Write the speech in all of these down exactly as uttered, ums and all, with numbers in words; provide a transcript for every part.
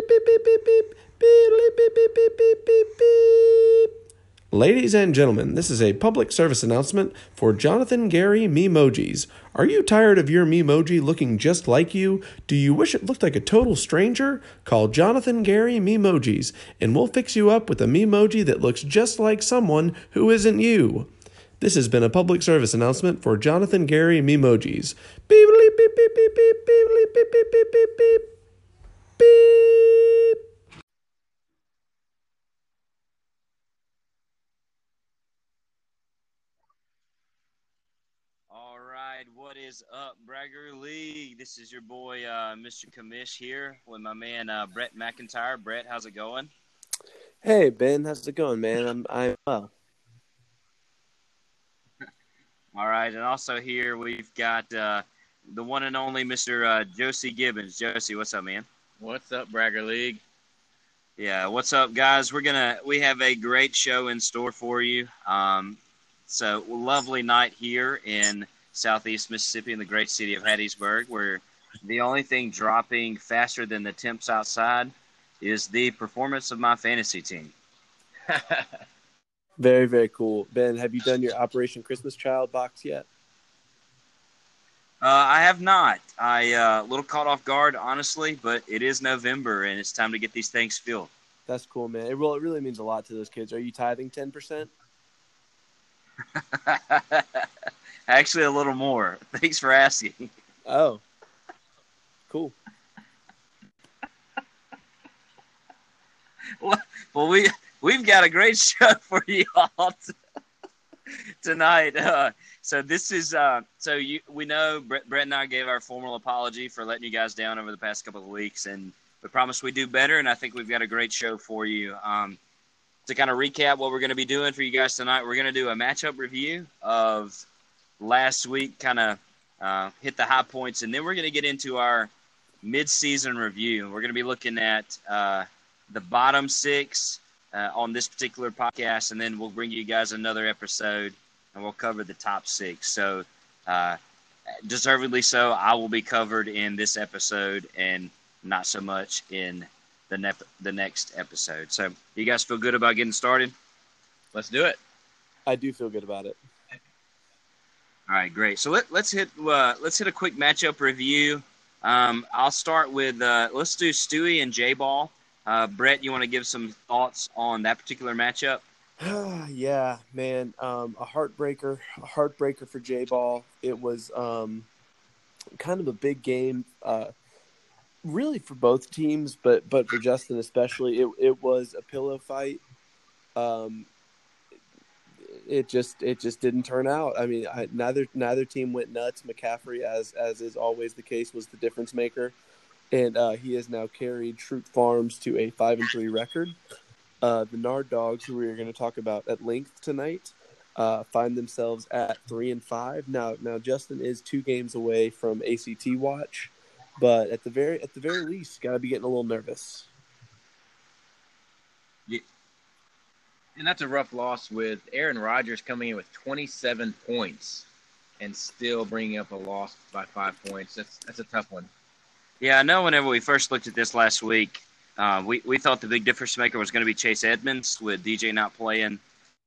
beep, beep, beep, beep. Beep, beep, beep, beep, beep, beep, beep. Ladies and gentlemen, this is a public service announcement for Jonathan Gary Memojis. Are you tired of your Memoji looking just like you? Do you wish it looked like a total stranger? Call Jonathan Gary Memojis, and we'll fix you up with a Memoji that looks just like someone who isn't you. This has been a public service announcement for Jonathan Gary Memojis. Beep, beep, beep, beep, beep, beep, beep, beep, beep, beep, beep, beep, beep. All right, what is up, Bragger League? This is your boy, uh, Mister Commish here with my man uh, Brett McIntyre. Brett, how's it going? Hey Ben, how's it going, man? I'm I'm well. All right, and also here we've got uh, the one and only Mister Uh, Josie Gibbons. Josie, what's up, man? What's up, Bragger League? Yeah, what's up, guys? We're gonna we have a great show in store for you. Um, so lovely night here in Southeast Mississippi in the great city of Hattiesburg, where the only thing dropping faster than the temps outside is the performance of my fantasy team. Very, very cool. Ben, have you done your Operation Christmas Child box yet? Uh, I have not. I uh, a little caught off guard, honestly, but it is November and it's time to get these things filled. That's cool, man. It, well, it really means a lot to those kids. Are you tithing ten percent? Actually, a little more. Thanks for asking. Oh, cool. Well, we we've got a great show for you all t- tonight. Uh, so this is uh, so you we know Brett, Brett and I gave our formal apology for letting you guys down over the past couple of weeks, and we promised we'd do better. And I think we've got a great show for you. Um, to kind of recap what we're going to be doing for you guys tonight, we're going to do a matchup review of last week, kind of uh, hit the high points, and then we're going to get into our mid-season review. We're going to be looking at uh, the bottom six uh, on this particular podcast, and then we'll bring you guys another episode, and we'll cover the top six. So, uh, deservedly so, I will be covered in this episode and not so much in the, ne- the next episode. So, you guys feel good about getting started? Let's do it. I do feel good about it. All right, great. So let, let's hit uh, let's hit a quick matchup review. Um, I'll start with uh, let's do Stewie and J Ball. Uh, Brett, you want to give some thoughts on that particular matchup? Yeah, man. Um, a heartbreaker, a heartbreaker for J-Ball. It was um, kind of a big game, uh, really for both teams, but but for Justin especially. It it was a pillow fight. Um, it just it just didn't turn out. I mean, I, neither neither team went nuts. McCaffrey, as as is always the case, was the difference maker, and uh, he has now carried Troop Farms to a five and three record. Uh, the Nard Dogs, who we are going to talk about at length tonight, uh, find themselves at three and five. Now, now Justin is two games away from A C T watch, but at the very at the very least, got to be getting a little nervous. Yeah. And that's a rough loss with Aaron Rodgers coming in with twenty-seven points and still bringing up a loss by five points. That's that's a tough one. Yeah, I know whenever we first looked at this last week, uh, we, we thought the big difference maker was going to be Chase Edmonds with D J not playing.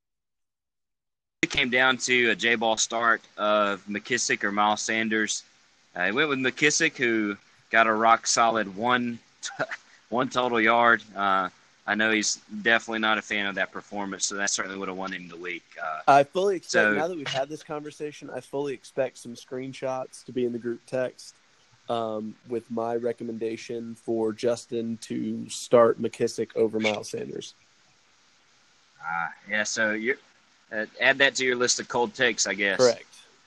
It came down to a J-Ball start of McKissick or Miles Sanders. Uh, he went with McKissick, who got a rock-solid one, t- one total yard. Uh, I know he's definitely not a fan of that performance, so that certainly would have won him the week. Uh, I fully expect, so, now that we've had this conversation, I fully expect some screenshots to be in the group text um, with my recommendation for Justin to start McKissick over Miles Sanders. uh, yeah, so you're, uh, add that to your list of cold takes, I guess. Correct.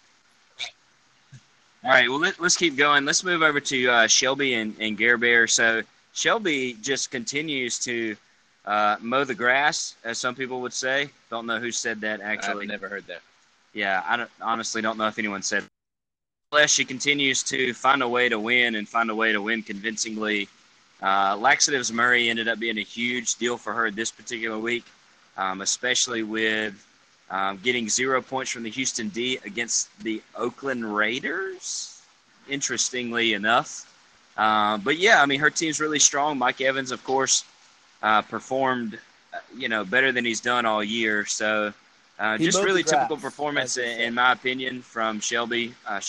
All right, well, let, let's keep going. Let's move over to uh, Shelby and, and Gare Bear. So Shelby just continues to uh, mow the grass, as some people would say. Don't know who said that, actually. I've never heard that. Yeah, I don't, honestly don't know if anyone said that. Unless she continues to find a way to win and find a way to win convincingly. Uh, Laxatives Murray ended up being a huge deal for her this particular week, um, especially with um, getting zero points from the Houston D against the Oakland Raiders, interestingly enough. Uh, but yeah, I mean, her team's really strong. Mike Evans, of course, uh, performed, uh, you know, better than he's done all year. So uh, He just mowed really the grass, typical performance, as they in, say. in my opinion, from Shelby. Uh,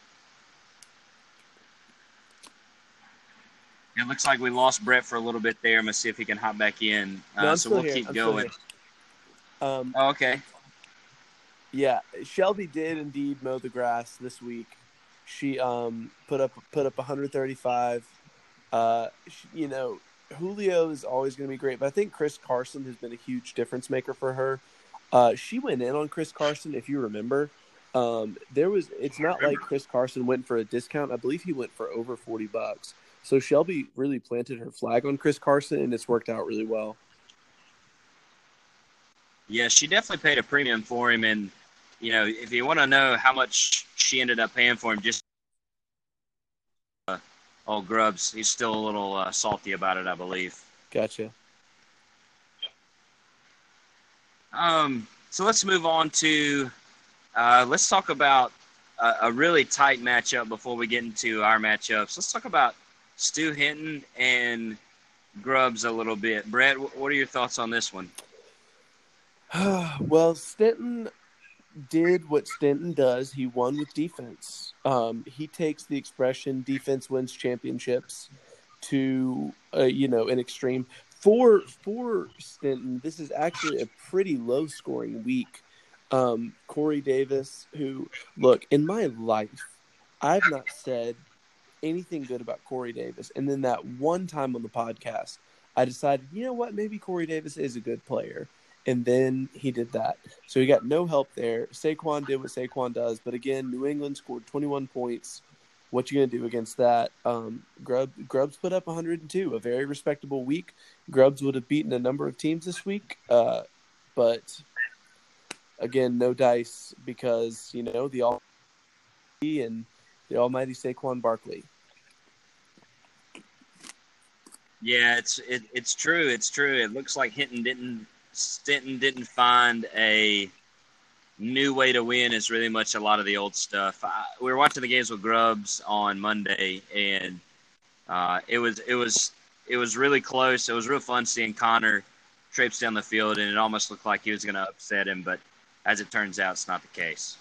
it looks like we lost Brett for a little bit there. I'm going to see if he can hop back in. Uh, No, I'm so still we'll here. keep I'm still going. here. Um, Oh, okay. Yeah, Shelby did indeed mow the grass this week. She um put up put up one thirty-five. Uh, she, you know, Julio is always going to be great, but I think Chris Carson has been a huge difference maker for her. Uh, she went in on Chris Carson, if you remember. Um, there was it's not like Chris Carson went for a discount. I believe he went for over forty bucks. So Shelby really planted her flag on Chris Carson, and it's worked out really well. Yeah, she definitely paid a premium for him. And, you know, if you want to know how much she ended up paying for him, just uh, old Grubbs, he's still a little uh, salty about it, I believe. Gotcha. Um, so let's move on to uh, let's talk about a, a really tight matchup before we get into our matchups. Let's talk about Stu Hinton and Grubbs a little bit. Brett, what are your thoughts on this one? Well, Stenton did what Stenton does. He won with defense. Um, he takes the expression "defense wins championships" to uh, you know an extreme. For for Stenton, this is actually a pretty low scoring week. Um, Corey Davis, who look in my life, I've not said anything good about Corey Davis, and then that one time on the podcast, I decided, you know what, maybe Corey Davis is a good player. And then he did that. So he got no help there. Saquon did what Saquon does. But again, New England scored twenty-one points. What you going to do against that? Um, Grubb, Grubbs put up one hundred two, a very respectable week. Grubbs would have beaten a number of teams this week. Uh, but, again, no dice because, you know, the almighty and the almighty Saquon Barkley. Yeah, it's it, it's true. It's true. It looks like Hinton didn't Stenton didn't find a new way to win. Is really much a lot of the old stuff. I, we were watching the games with Grubbs on Monday, and uh, it was it was it was really close. It was real fun seeing Connor traipse down the field, and it almost looked like he was going to upset him. But as it turns out, it's not the case.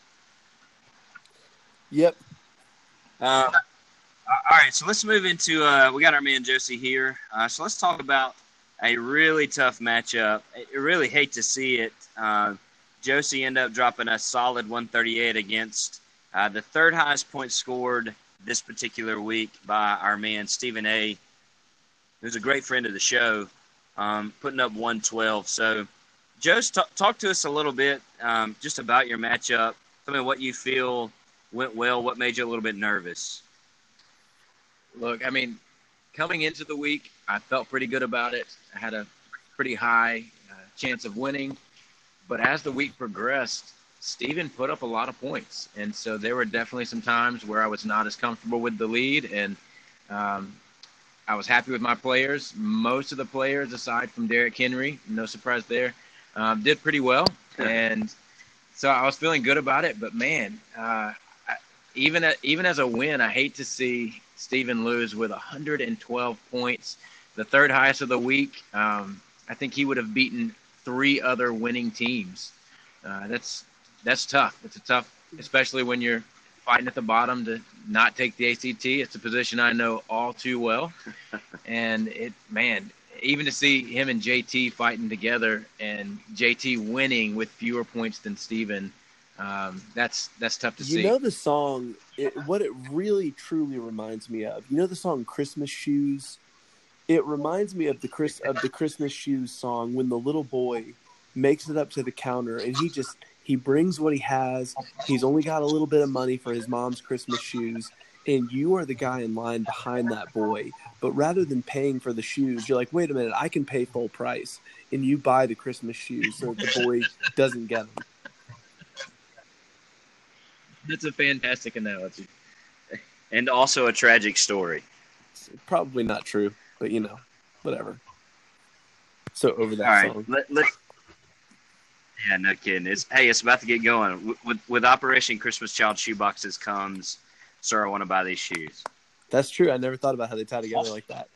Yep. Uh, all right, so let's move into uh, – we got our man Josie here. Uh, so let's talk about a really tough matchup. I really hate to see it. Uh, Josie ended up dropping a solid one thirty-eight against uh, the third highest point scored this particular week by our man Stephen A., who's a great friend of the show, um, putting up one twelve. So, Josie, t- talk to us a little bit um, just about your matchup. Tell me what you feel went well, what made you a little bit nervous. Look, I mean, coming into the week, I felt pretty good about it. I had a pretty high uh, chance of winning. But as the week progressed, Steven put up a lot of points. And so there were definitely some times where I was not as comfortable with the lead. And um, I was happy with my players. Most of the players, aside from Derrick Henry, no surprise there, um, did pretty well. And so I was feeling good about it. But, man, uh, I, even, at, even as a win, I hate to see Steven lose with one hundred twelve points, the third highest of the week. Um, I think he would have beaten three other winning teams. Uh, that's that's tough. It's a tough, especially when you're fighting at the bottom to not take the A C T. It's a position I know all too well. And it, man, even to see him and J T fighting together and J T winning with fewer points than Steven, um, that's that's tough to you see. You know the song, it, what it really truly reminds me of. You know the song "Christmas Shoes." It reminds me of the Chris of the Christmas Shoes song when the little boy makes it up to the counter and he just he brings what he has. He's only got a little bit of money for his mom's Christmas shoes, and you are the guy in line behind that boy. But rather than paying for the shoes, you're like, wait a minute, I can pay full price, and you buy the Christmas shoes so that the boy doesn't get them. That's a fantastic analogy. And also a tragic story. It's probably not true, but, you know, whatever. So over that All right, song. Let, let, yeah, no kidding. It's, hey, it's about to get going. With, with, with Operation Christmas Child Shoeboxes comes, sir, I want to buy these shoes. That's true. I never thought about how they tie together like that.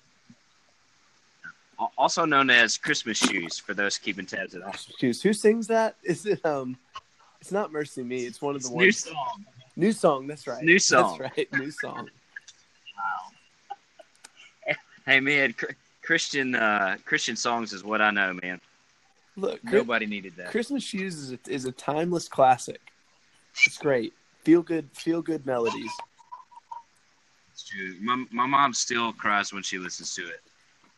Also known as Christmas shoes for those keeping tabs at home. Shoes. Who sings that? Is it um? It's not Mercy Me. It's one of the It's ones. new song. New song. That's right. New song. That's right. New song. Wow. Hey man, Christian uh, Christian songs is what I know, man. Look, Nobody needed that. Christmas Shoes is a, is a timeless classic. It's great. Feel good. Feel good melodies. It's true. My my mom still cries when she listens to it.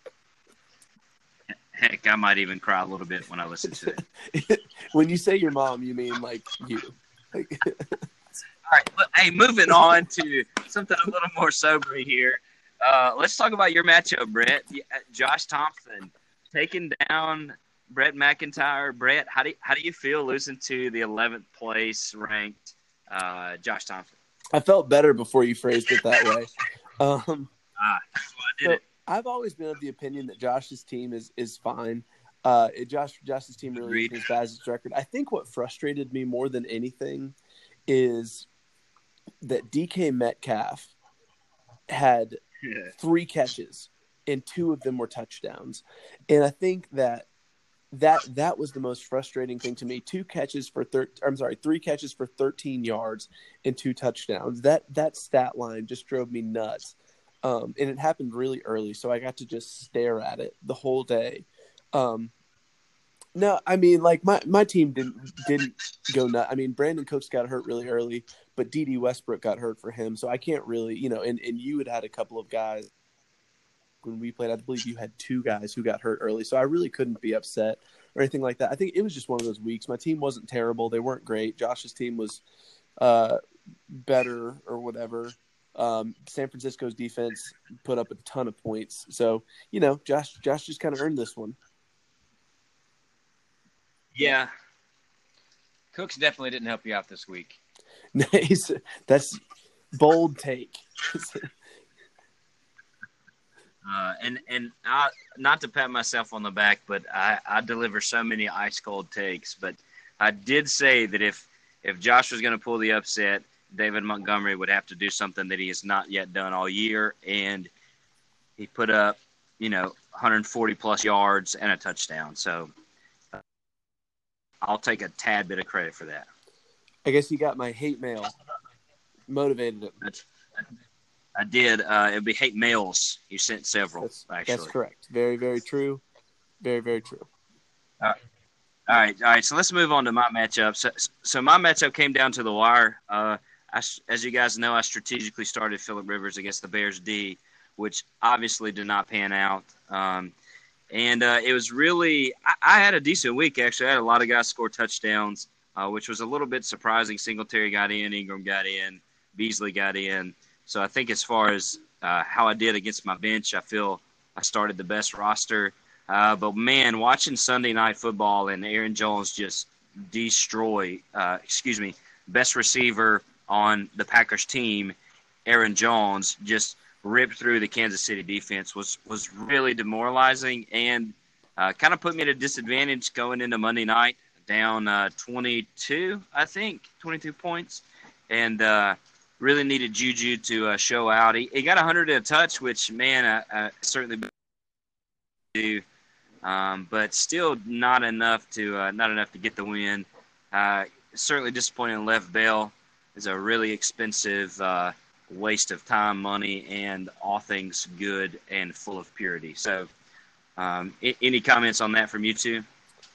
Heck, I might even cry a little bit when I listen to it. When you say your mom, you mean like you. Like, all right. But, hey, moving on to something a little more sober here. Uh, let's talk about your matchup, Brett. Josh Thompson taking down Brett McIntyre. Brett, how do you, how do you feel losing to the eleventh place ranked uh, Josh Thompson? I felt better before you phrased it that way. Um, ah, that's why I did so it. I've always been of the opinion that Josh's team is is fine. Uh, it, Josh Josh's team really Agreed. isn't as bad as its record. I think what frustrated me more than anything is that D K Metcalf had Yeah. three catches and two of them were touchdowns, and I think that that that was the most frustrating thing to me. Two catches for thir- I'm sorry, three catches for thirteen yards and two touchdowns. That that stat line just drove me nuts. Um, and it happened really early, so I got to just stare at it the whole day. Um, no, I mean, like my, my team didn't didn't go nuts. I mean, Brandon Cooks got hurt really early, but D D Westbrook got hurt for him, so I can't really, you know. And, and you had had a couple of guys when we played. I believe you had two guys who got hurt early, so I really couldn't be upset or anything like that. I think it was just one of those weeks. My team wasn't terrible; they weren't great. Josh's team was uh, better or whatever. Um, San Francisco's defense put up a ton of points. So, you know, Josh Josh just kind of earned this one. Yeah. Cooks definitely didn't help you out this week. Nice. That's bold take. Uh, and and I, not to pat myself on the back, but I, I deliver so many ice cold takes. But I did say that if if Josh was going to pull the upset, David Montgomery would have to do something that he has not yet done all year, and he put up, you know, one hundred forty plus yards and a touchdown. So uh, I'll take a tad bit of credit for that. I guess you got my hate mail. Motivated him. That's, I did. Uh, it'd be hate mails. You sent several, That's, actually. that's correct. Very, very true. Very, very true. All right. All right. All right. So let's move on to my matchup. So, so my matchup came down to the wire. Uh, I, as you guys know, I strategically started Phillip Rivers against the Bears D, which obviously did not pan out. Um, and uh, it was really I, – I had a decent week, actually. I had a lot of guys score touchdowns, uh, which was a little bit surprising. Singletary got in, Ingram got in, Beasley got in. So I think as far as uh, how I did against my bench, I feel I started the best roster. Uh, but, man, watching Sunday Night Football and Aaron Jones just destroy uh, – excuse me, best receiver – on the Packers team, Aaron Jones, just ripped through the Kansas City defense was was really demoralizing and uh, kind of put me at a disadvantage going into Monday night, down uh, twenty-two, I think, twenty-two points, and uh, really needed Juju to uh, show out. He, he got one hundred and a touch, which, man, I, I certainly do, um, but still not enough to uh, not enough to get the win. Uh, certainly disappointing in Lev Bell. Is a really expensive uh, waste of time, money, and all things good and full of purity. So um, I- any comments on that from you two?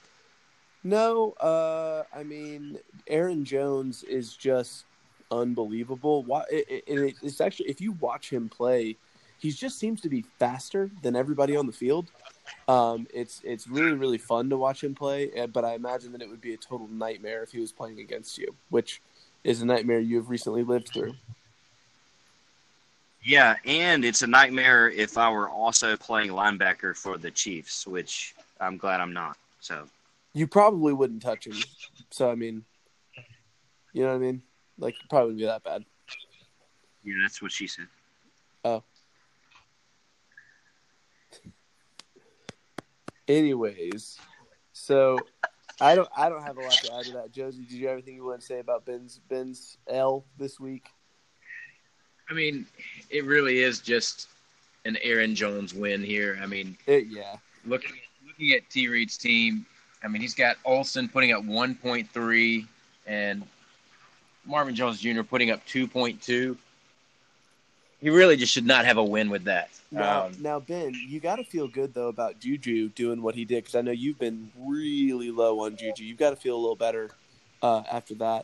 No, uh, I mean, Aaron Jones is just unbelievable. Why? It, it, it's actually, if you watch him play, he just seems to be faster than everybody on the field. Um, it's it's really, really fun to watch him play, but I imagine that it would be a total nightmare if he was playing against you, which is a nightmare you've recently lived through. Yeah, and it's a nightmare if I were also playing linebacker for the Chiefs, which I'm glad I'm not. So you probably wouldn't touch him. So, I mean, you know what I mean? Like, it probably wouldn't be that bad. Yeah, that's what she said. Oh. Anyways, so I don't I don't have a lot to add to that. Josie, did you have anything you want to say about Ben's Ben's L this week? I mean, it really is just an Aaron Jones win here. I mean, It, yeah. looking looking at T. Reed's team, I mean, he's got Olsen putting up one point three and Marvin Jones Junior putting up two point two. He really just should not have a win with that. Now, Um, now Ben, you got to feel good though about Juju doing what he did, because I know you've been really low on Juju. You've got to feel a little better uh, after that.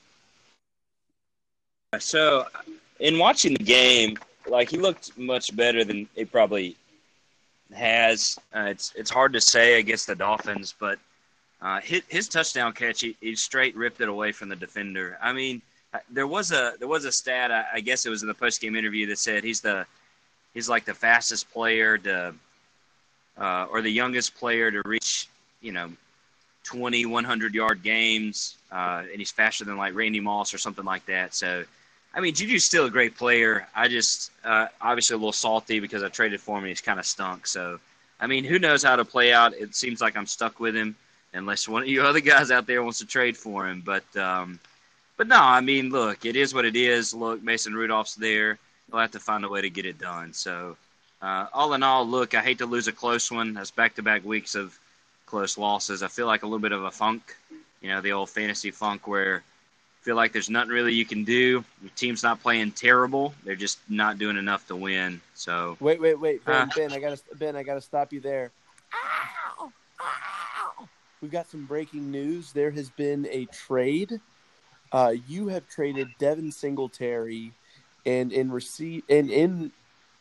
So, in watching the game, like he looked much better than he probably has. Uh, it's it's hard to say against the Dolphins, but uh, his, his touchdown catch, he, he straight ripped it away from the defender. I mean, there was a there was a stat. I, I guess it was in the post game interview that said he's the he's like the fastest player to uh, or the youngest player to reach you know twenty, one hundred yard games, uh, and he's faster than like Randy Moss or something like that. So. I mean, Juju's still a great player. I just uh, obviously a little salty because I traded for him and he's kind of stunk. So, I mean, who knows how to play out? It seems like I'm stuck with him unless one of you other guys out there wants to trade for him. But, um, but no, I mean, look, it is what it is. Look, Mason Rudolph's there. He'll have to find a way to get it done. So, uh, all in all, look, I hate to lose a close one. That's back-to-back weeks of close losses. I feel like a little bit of a funk, you know, the old fantasy funk where feel like there's nothing really you can do. Your team's not playing terrible. They're just not doing enough to win. So Wait, wait, wait, Ben, Uh. Ben, I gotta, Ben, I gotta stop you there. Ow! Ow! We've got some breaking news. There has been a trade. Uh, you have traded Devin Singletary, and in receipt, and in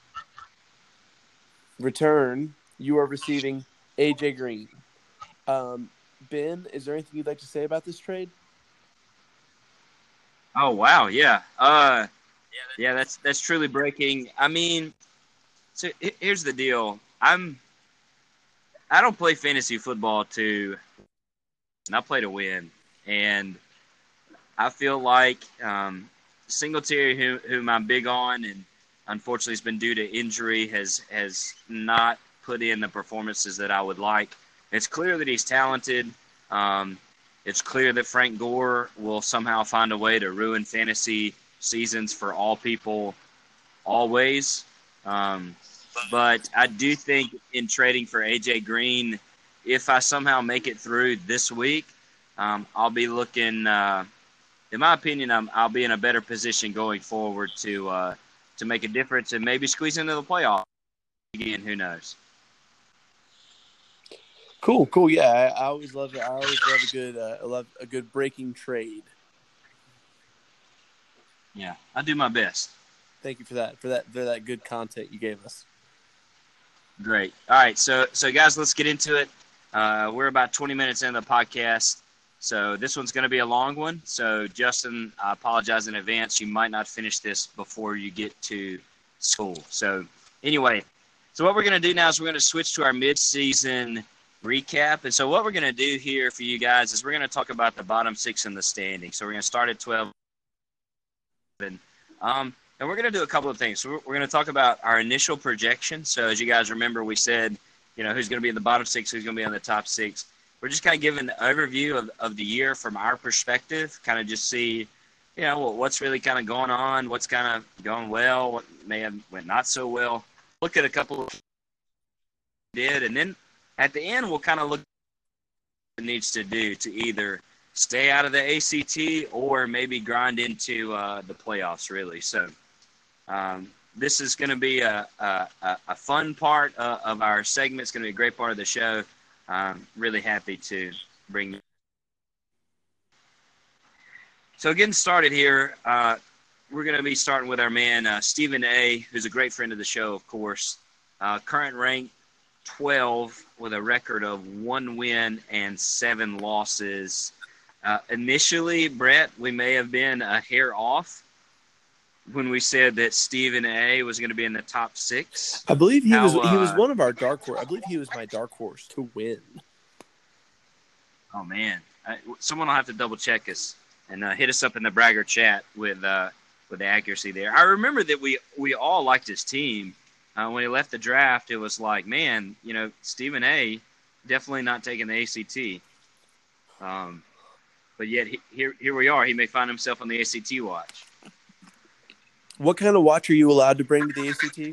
return, you are receiving A J Green. Um, Ben, is there anything you'd like to say about this trade? Oh wow, yeah, uh, yeah, that's that's truly breaking. I mean, so h- here's the deal. I'm I don't play fantasy football to, and I play to win. And I feel like um, Singletary, who, whom I'm big on, and unfortunately has been due to injury, has has not put in the performances that I would like. It's clear that he's talented. Um, It's clear that Frank Gore will somehow find a way to ruin fantasy seasons for all people always. Um, but I do think in trading for A J Green, if I somehow make it through this week, um, I'll be looking, uh, in my opinion, I'm, I'll be in a better position going forward to uh, to make a difference and maybe squeeze into the playoffs again. Who knows? Cool, cool. Yeah, I, I always love it. I always love a good, uh, I love a good breaking trade. Yeah, I do my best. Thank you for that, for that, for that good content you gave us. Great. All right, so so guys, let's get into it. Uh, we're about twenty minutes into the podcast, so this one's going to be a long one. So Justin, I apologize in advance. You might not finish this before you get to school. So anyway, so what we're going to do now is we're going to switch to our mid-season recap. And so what we're going to do here for you guys is we're going to talk about the bottom six in the standing. So we're going to start at twelve. Um, and we're going to do a couple of things. So we're, we're going to talk about our initial projection. So as you guys remember, we said, you know, who's going to be in the bottom six, who's going to be in the top six. We're just kind of giving an overview of, of the year from our perspective, kind of just see, you know, what's really kind of going on, what's kind of going well, what may have went not so well. Look at a couple of did, and then at the end, we'll kind of look at what it needs to do to either stay out of the A C T or maybe grind into uh, the playoffs, really. So um, this is going to be a, a, a fun part uh, of our segment. It's going to be a great part of the show. I'm really happy to bring you. So getting started here, uh, we're going to be starting with our man, uh, Stephen A., who's a great friend of the show, of course. Uh, current rank twelve with a record of one win and seven losses. Uh, initially, Brett, we may have been a hair off when we said that Stephen A. was going to be in the top six. I believe he How, was he was uh, one of our dark horse. I believe he was my dark horse to win. Oh, man. I, someone will have to double-check us and uh, hit us up in the Bragger chat with uh, with the accuracy there. I remember that we, we all liked his team. Uh, when he left the draft, it was like, man, you know, Stephen A. definitely not taking the A C T. Um, but yet he, here here we are. He may find himself on the A C T watch. What kind of watch are you allowed to bring to the A C T?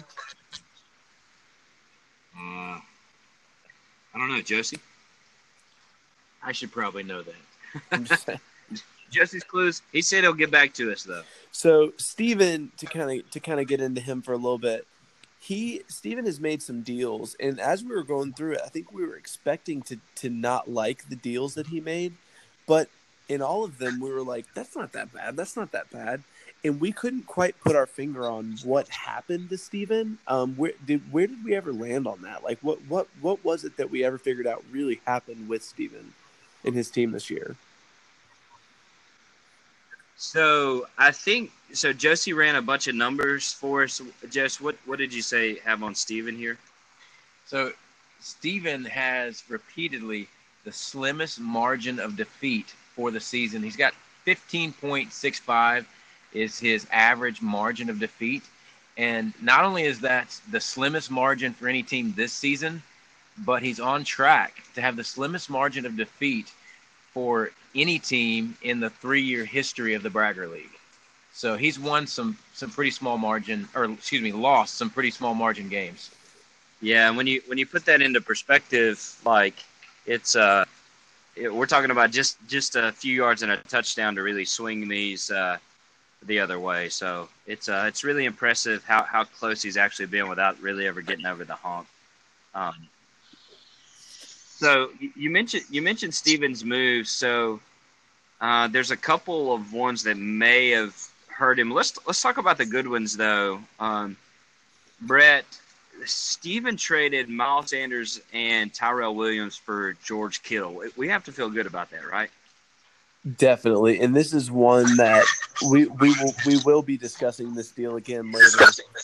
Uh, I don't know, Josie. I should probably know that. I'm just saying. Josie's clues. He said he'll get back to us though. So Steven, to kind of to kind of get into him for a little bit, he Steven has made some deals, and as we were going through it, I think we were expecting to to not like the deals that he made, but in all of them, we were like, "That's not that bad. That's not that bad," and we couldn't quite put our finger on what happened to Steven. Um, where did where did we ever land on that? Like, what what what was it that we ever figured out really happened with Steven and his team this year? So I think so. Josie ran a bunch of numbers for us. Jess, what what did you say have on Steven here? So Steven has repeatedly the slimmest margin of defeat for the season. He's got fifteen point six five is his average margin of defeat. And not only is that the slimmest margin for any team this season, but he's on track to have the slimmest margin of defeat for any team in the three-year history of the Bragger League. So he's won some some pretty small margin, or excuse me, lost some pretty small margin games. Yeah, and when you when you put that into perspective, like it's uh, it, we're talking about just just a few yards and a touchdown to really swing these uh, the other way. So it's uh, it's really impressive how how close he's actually been without really ever getting over the hump. Um, so you mentioned you mentioned Steven's moves. So uh, there's a couple of ones that may have hurt him. Let's let's talk about the good ones though. Um, Brett, Steven traded Miles Sanders and Tyrell Williams for George Kittle. We have to feel good about that, right? Definitely, and this is one that we we will we will be discussing this deal again later.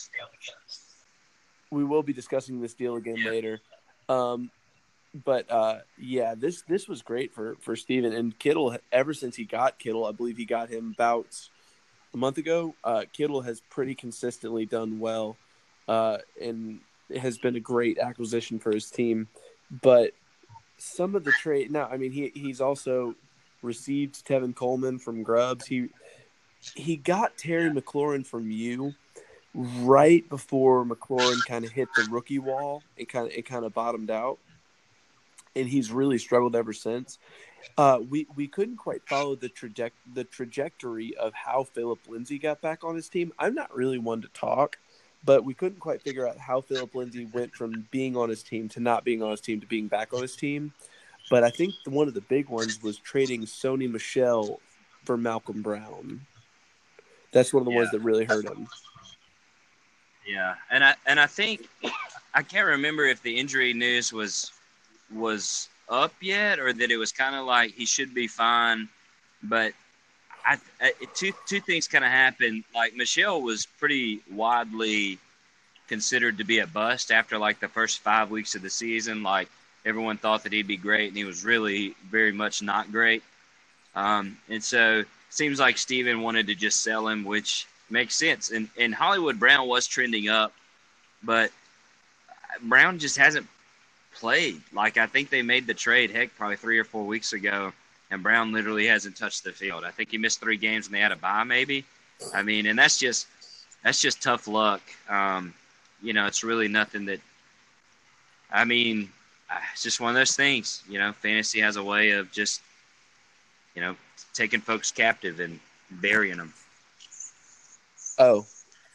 We will be discussing this deal again later. Um, but uh, yeah, this this was great for for Steven and Kittle. Ever since he got Kittle, I believe he got him about a month ago. Uh, Kittle has pretty consistently done well, uh, and it has been a great acquisition for his team. But some of the trade now, I mean, he he's also received Tevin Coleman from Grubbs. He he got Terry McLaurin from you right before McLaurin kind of hit the rookie wall and kind of it kind of bottomed out, and he's really struggled ever since. Uh, we we couldn't quite follow the traje- the trajectory of how Philip Lindsay got back on his team. I'm not really one to talk, but we couldn't quite figure out how Philip Lindsay went from being on his team to not being on his team to being back on his team. But I think the, one of the big ones was trading Sony Michel for Malcolm Brown. That's one of the Yeah. ones that really hurt him. Yeah, and I and I think I can't remember if the injury news was was up yet or that it was kind of like he should be fine, but I, I two two things kind of happened. Like Michelle was pretty widely considered to be a bust after like the first five weeks of the season. Like everyone thought that he'd be great, and he was really very much not great. Um, and so it seems like Steven wanted to just sell him, which makes sense. And and Hollywood Brown was trending up, but Brown just hasn't played. Like I think they made the trade, heck, probably three or four weeks ago, and Brown literally hasn't touched the field. I think he missed three games and they had a bye, maybe. I mean, and that's just that's just tough luck. Um, you know, it's really nothing that. I mean, it's just one of those things. You know, fantasy has a way of just, you know, taking folks captive and burying them. Oh,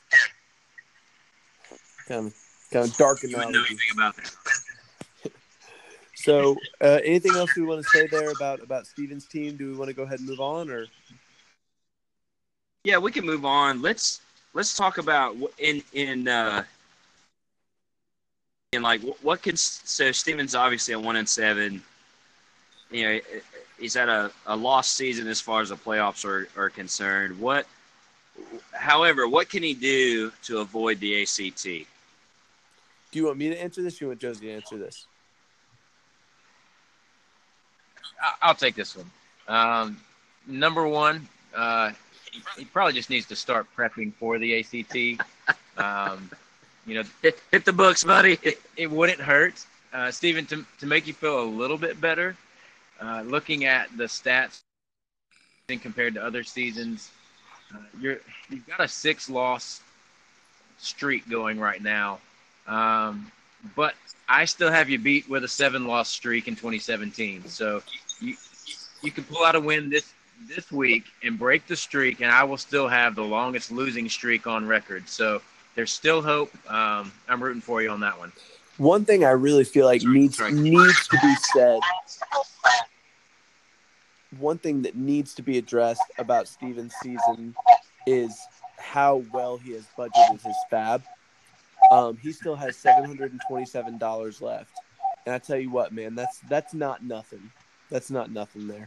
kind of kind of dark You wouldn't know analogy. anything about that. So, uh, anything else we want to say there about about Steven's team? Do we want to go ahead and move on, or Yeah, we can move on. Let's let's talk about wh- in in uh, in like wh- what can so Steven's obviously a one and seven. You know, he's had a, a lost season as far as the playoffs are, are concerned. What, however, what can he do to avoid the A C T? do you want me to answer this? Or do you want Josie to answer this? I- I'll take this one. Um, number one, uh, he, he probably just needs to start prepping for the A C T. Um, you know, Hit, hit the books, buddy. it, it wouldn't hurt. Uh, Steven, to, to make you feel a little bit better, uh, looking at the stats compared to other seasons, Uh, you're you've got a six-loss streak going right now, um, but I still have you beat with a seven-loss streak in twenty seventeen. So you you can pull out a win this this week and break the streak, and I will still have the longest losing streak on record. So there's still hope. Um, I'm rooting for you on that one. One thing I really feel like needs needs to be said. One thing that needs to be addressed about Steven's season is how well he has budgeted his fab. Um, he still has seven hundred twenty-seven dollars left, and I tell you what, man, that's that's not nothing. That's not nothing there.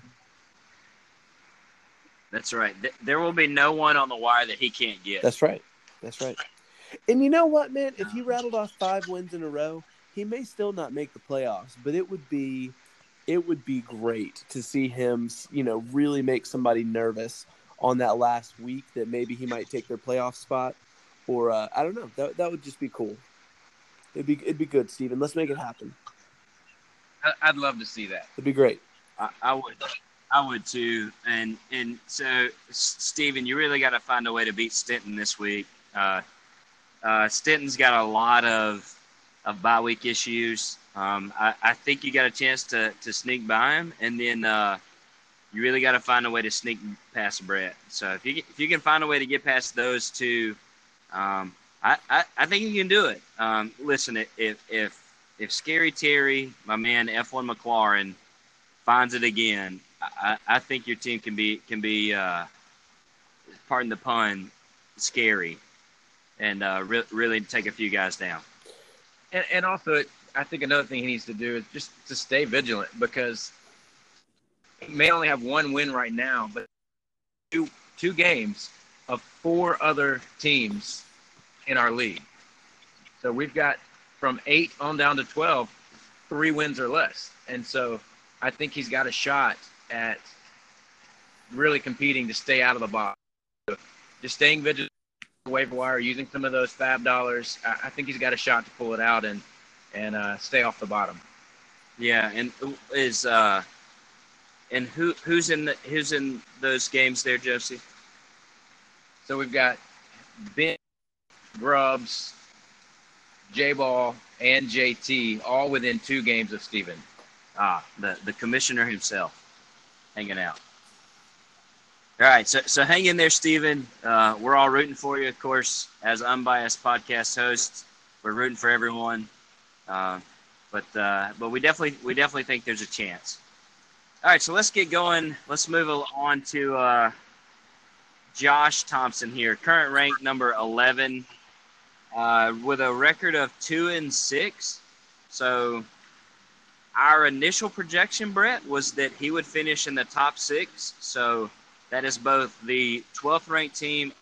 That's right. There will be no one on the wire that he can't get. That's right. That's right. And you know what, man? If he rattled off five wins in a row, he may still not make the playoffs, but it would be it would be great to see him, you know, really make somebody nervous on that last week that maybe he might take their playoff spot, or uh, I don't know. That that would just be cool. It'd be it'd be good, Steven. Let's make it happen. I'd love to see that. It'd be great. I, I would. I would too. And and so, Steven, you really got to find a way to beat Stinton this week. Uh, uh, Stinton's got a lot of of bye week issues. Um, I, I think you got a chance to, to sneak by him, and then uh, you really got to find a way to sneak past Brett. So if you if you can find a way to get past those two, um, I, I, I think you can do it. Um, listen, if if if Scary Terry, my man F one McLaurin, finds it again, I, I think your team can be can be, uh, pardon the pun, scary, and uh, re- really take a few guys down. And, and also, I think another thing he needs to do is just to stay vigilant, because he may only have one win right now, but two two games of four other teams in our league. So we've got from eight on down to twelve, three wins or less. And so I think he's got a shot at really competing to stay out of the box. So just staying vigilant, waiver wire, using some of those fab dollars. I, I think he's got a shot to pull it out and and uh, stay off the bottom. Yeah, and is uh, and who who's in the, who's in those games there, Josie? So we've got Ben, Grubbs, J-Ball, and J T all within two games of Steven. Ah, the, the commissioner himself hanging out. All right, so so hang in there, Steven. Uh, we're all rooting for you, of course, as unbiased podcast hosts. We're rooting for everyone, uh, but uh, but we definitely we definitely think there's a chance. All right, so let's get going. Let's move on to uh, Josh Thompson here, current rank number eleven, uh, with a record of two and six. So our initial projection, Brett, was that he would finish in the top six. So that is both the twelfth ranked team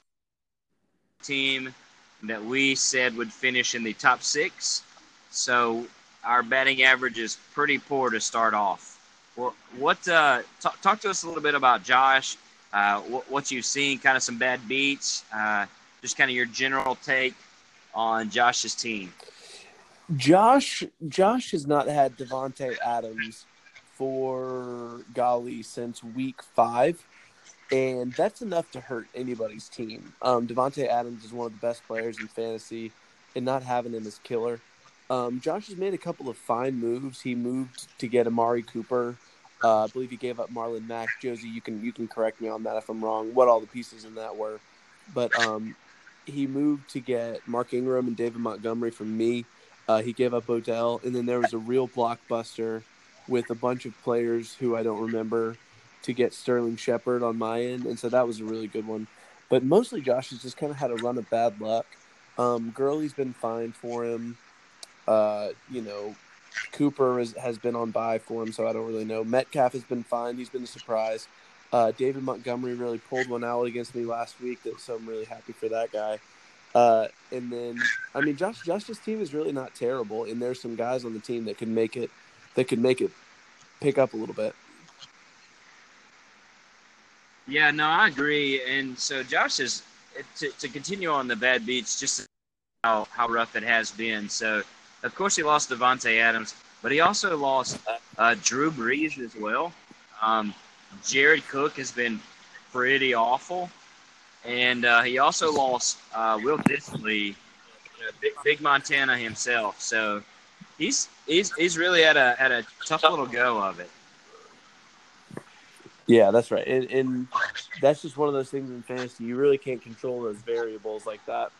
team that we said would finish in the top six. So our batting average is pretty poor to start off. Well, what uh, talk, talk to us a little bit about Josh, uh, what, what you've seen, kind of some bad beats, uh, just kind of your general take on Josh's team. Josh Josh has not had Devontae Adams for golly since week five, and that's enough to hurt anybody's team. Um, Devontae Adams is one of the best players in fantasy, and not having him is killer. Um, Josh has made a couple of fine moves. He moved to get Amari Cooper. Uh, I believe he gave up Marlon Mack. Josie, you can you can correct me on that if I'm wrong, what all the pieces in that were. But um, he moved to get Mark Ingram and David Montgomery from me. Uh, he gave up Odell, and then there was a real blockbuster with a bunch of players who I don't remember to get Sterling Shepard on my end, and so that was a really good one. But mostly Josh has just kind of had a run of bad luck. Um, Gurley's been fine for him. Uh, you know, Cooper is, has been on bye for him, so I don't really know. Metcalf has been fine. He's been a surprise. Uh, David Montgomery really pulled one out against me last week, that, so I'm really happy for that guy. Uh, and then, I mean, Josh Josh's team is really not terrible, and there's some guys on the team that can make it that can make it pick up a little bit. Yeah, no, I agree. And so Josh is to, to continue on the bad beats, just how how rough it has been. So of course he lost Devontae Adams, but he also lost uh, Drew Brees as well. Um, Jared Cook has been pretty awful. and uh, he also lost uh, Will Disley, uh, big, big Montana himself. So he's he's he's really had a had a tough little go of it. Yeah, that's right. And and that's just one of those things in fantasy. You really can't control those variables like that.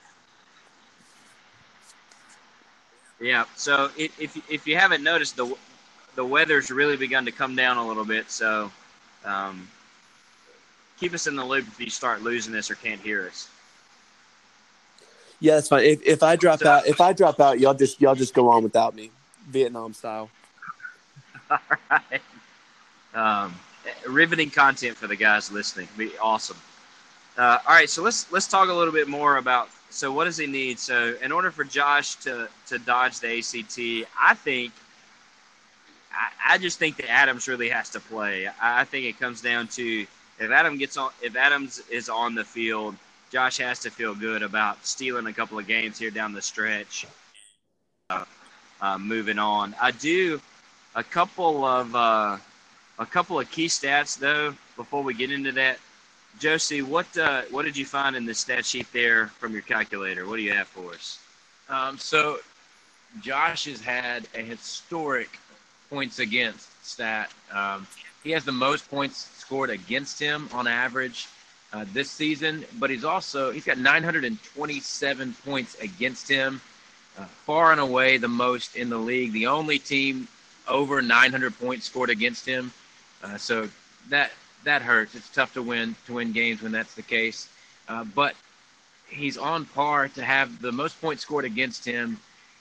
Yeah. So it, if if you haven't noticed, the the weather's really begun to come down a little bit. So um, keep us in the loop if you start losing this or can't hear us. Yeah, that's fine. If if I drop So, out, if I drop out, y'all just y'all just go on without me, Vietnam style. all right. Um, riveting content for the guys listening. Be awesome. Uh, all right, so let's let's talk a little bit more about. So, what does he need? So, in order for Josh to to dodge the A C T, I think. I, I just think that Adams really has to play. I, I think it comes down to if Adam gets on, if Adams is on the field, Josh has to feel good about stealing a couple of games here down the stretch. Uh, uh, moving on, I do a couple of uh, a couple of key stats though before we get into that. Josie, what uh, what did you find in the stat sheet there from your calculator? What do you have for us? Um, so Josh has had a historic points against stat. Um, he has the most points scored against him on average uh, this season, but he's also he's got nine hundred twenty-seven points against him, uh, far and away the most in the league. The only team over nine hundred points scored against him. Uh, so that that hurts. It's tough to win to win games when that's the case. Uh, but he's on par to have the most points scored against him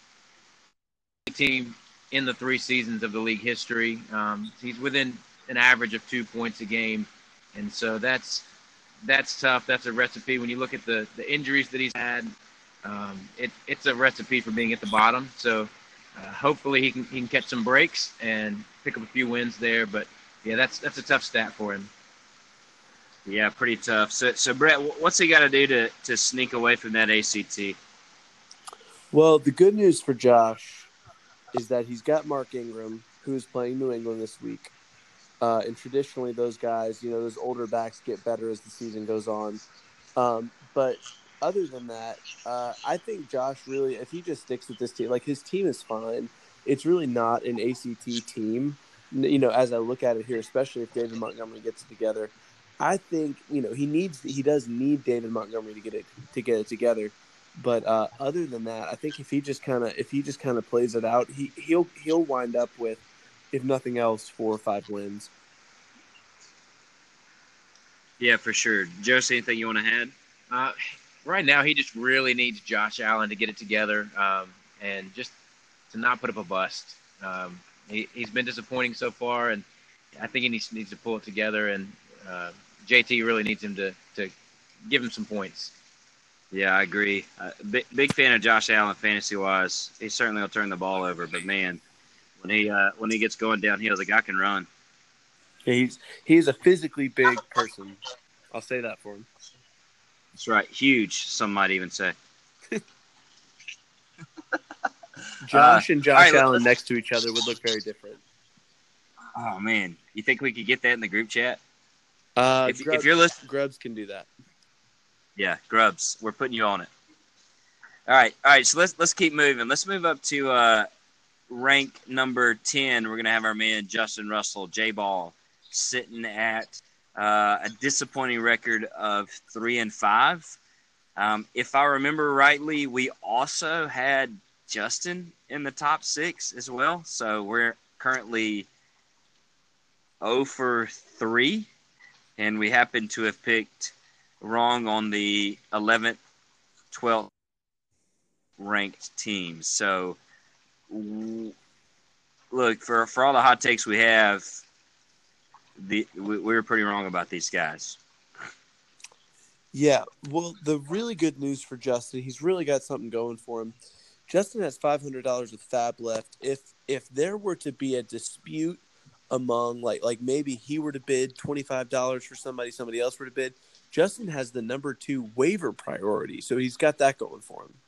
team in the three seasons of the league history. Um, he's within an average of two points a game, and so that's that's tough. That's a recipe. When you look at the, the injuries that he's had, um, it, it's a recipe for being at the bottom. So uh, hopefully he can he can catch some breaks and pick up a few wins there. But yeah, that's that's a tough stat for him. Yeah, pretty tough. So, so Brett, what's he got to do to to sneak away from that A C T? Well, the good news for Josh is that he's got Mark Ingram, who is playing New England this week. Uh, and traditionally, those guys, you know, those older backs get better as the season goes on. Um, but other than that, uh, I think Josh really, if he just sticks with this team, like his team is fine. It's really not an A C T team. You know, as I look at it here, especially if David Montgomery gets it together, I think you know he needs he does need David Montgomery to get it to get it together. But uh, other than that, I think if he just kind of if he just kind of plays it out, he he'll he'll wind up with, if nothing else, four or five wins. Yeah, for sure. Josie, anything you want to add? Uh, right now, he just really needs Josh Allen to get it together um, and just to not put up a bust. Um, he, he's been disappointing so far, and I think he needs needs to pull it together. And uh, J T really needs him to to give him some points. Yeah, I agree. Uh, big, big fan of Josh Allen fantasy wise. He certainly will turn the ball over, but man, when he uh, when he gets going downhill, the guy can run. Yeah, he's he's a physically big person. I'll say that for him. That's right, huge. Some might even say. Josh uh, and Josh right, Allen next to each other would look very different. Oh man, you think we could get that in the group chat? Uh, if, Grubs, if you're listening, Grubs can do that. Yeah, Grubs, we're putting you on it. All right, all right. So let's let's keep moving. Let's move up to uh, rank number ten. We're gonna have our man Justin Russell, J Ball, sitting at uh, a disappointing record of three and five. Um, if I remember rightly, we also had Justin in the top six as well. So we're currently zero for three, and we happen to have picked wrong on the eleventh, twelfth ranked teams. So, look, for for all the hot takes we have, the we, we were pretty wrong about these guys. Yeah, well, the really good news for Justin, he's really got something going for him. Justin has five hundred dollars with Fab left. If if there were to be a dispute among, like, like maybe he were to bid twenty-five dollars for somebody, somebody else were to bid, Justin has the number two waiver priority, so he's got that going for him.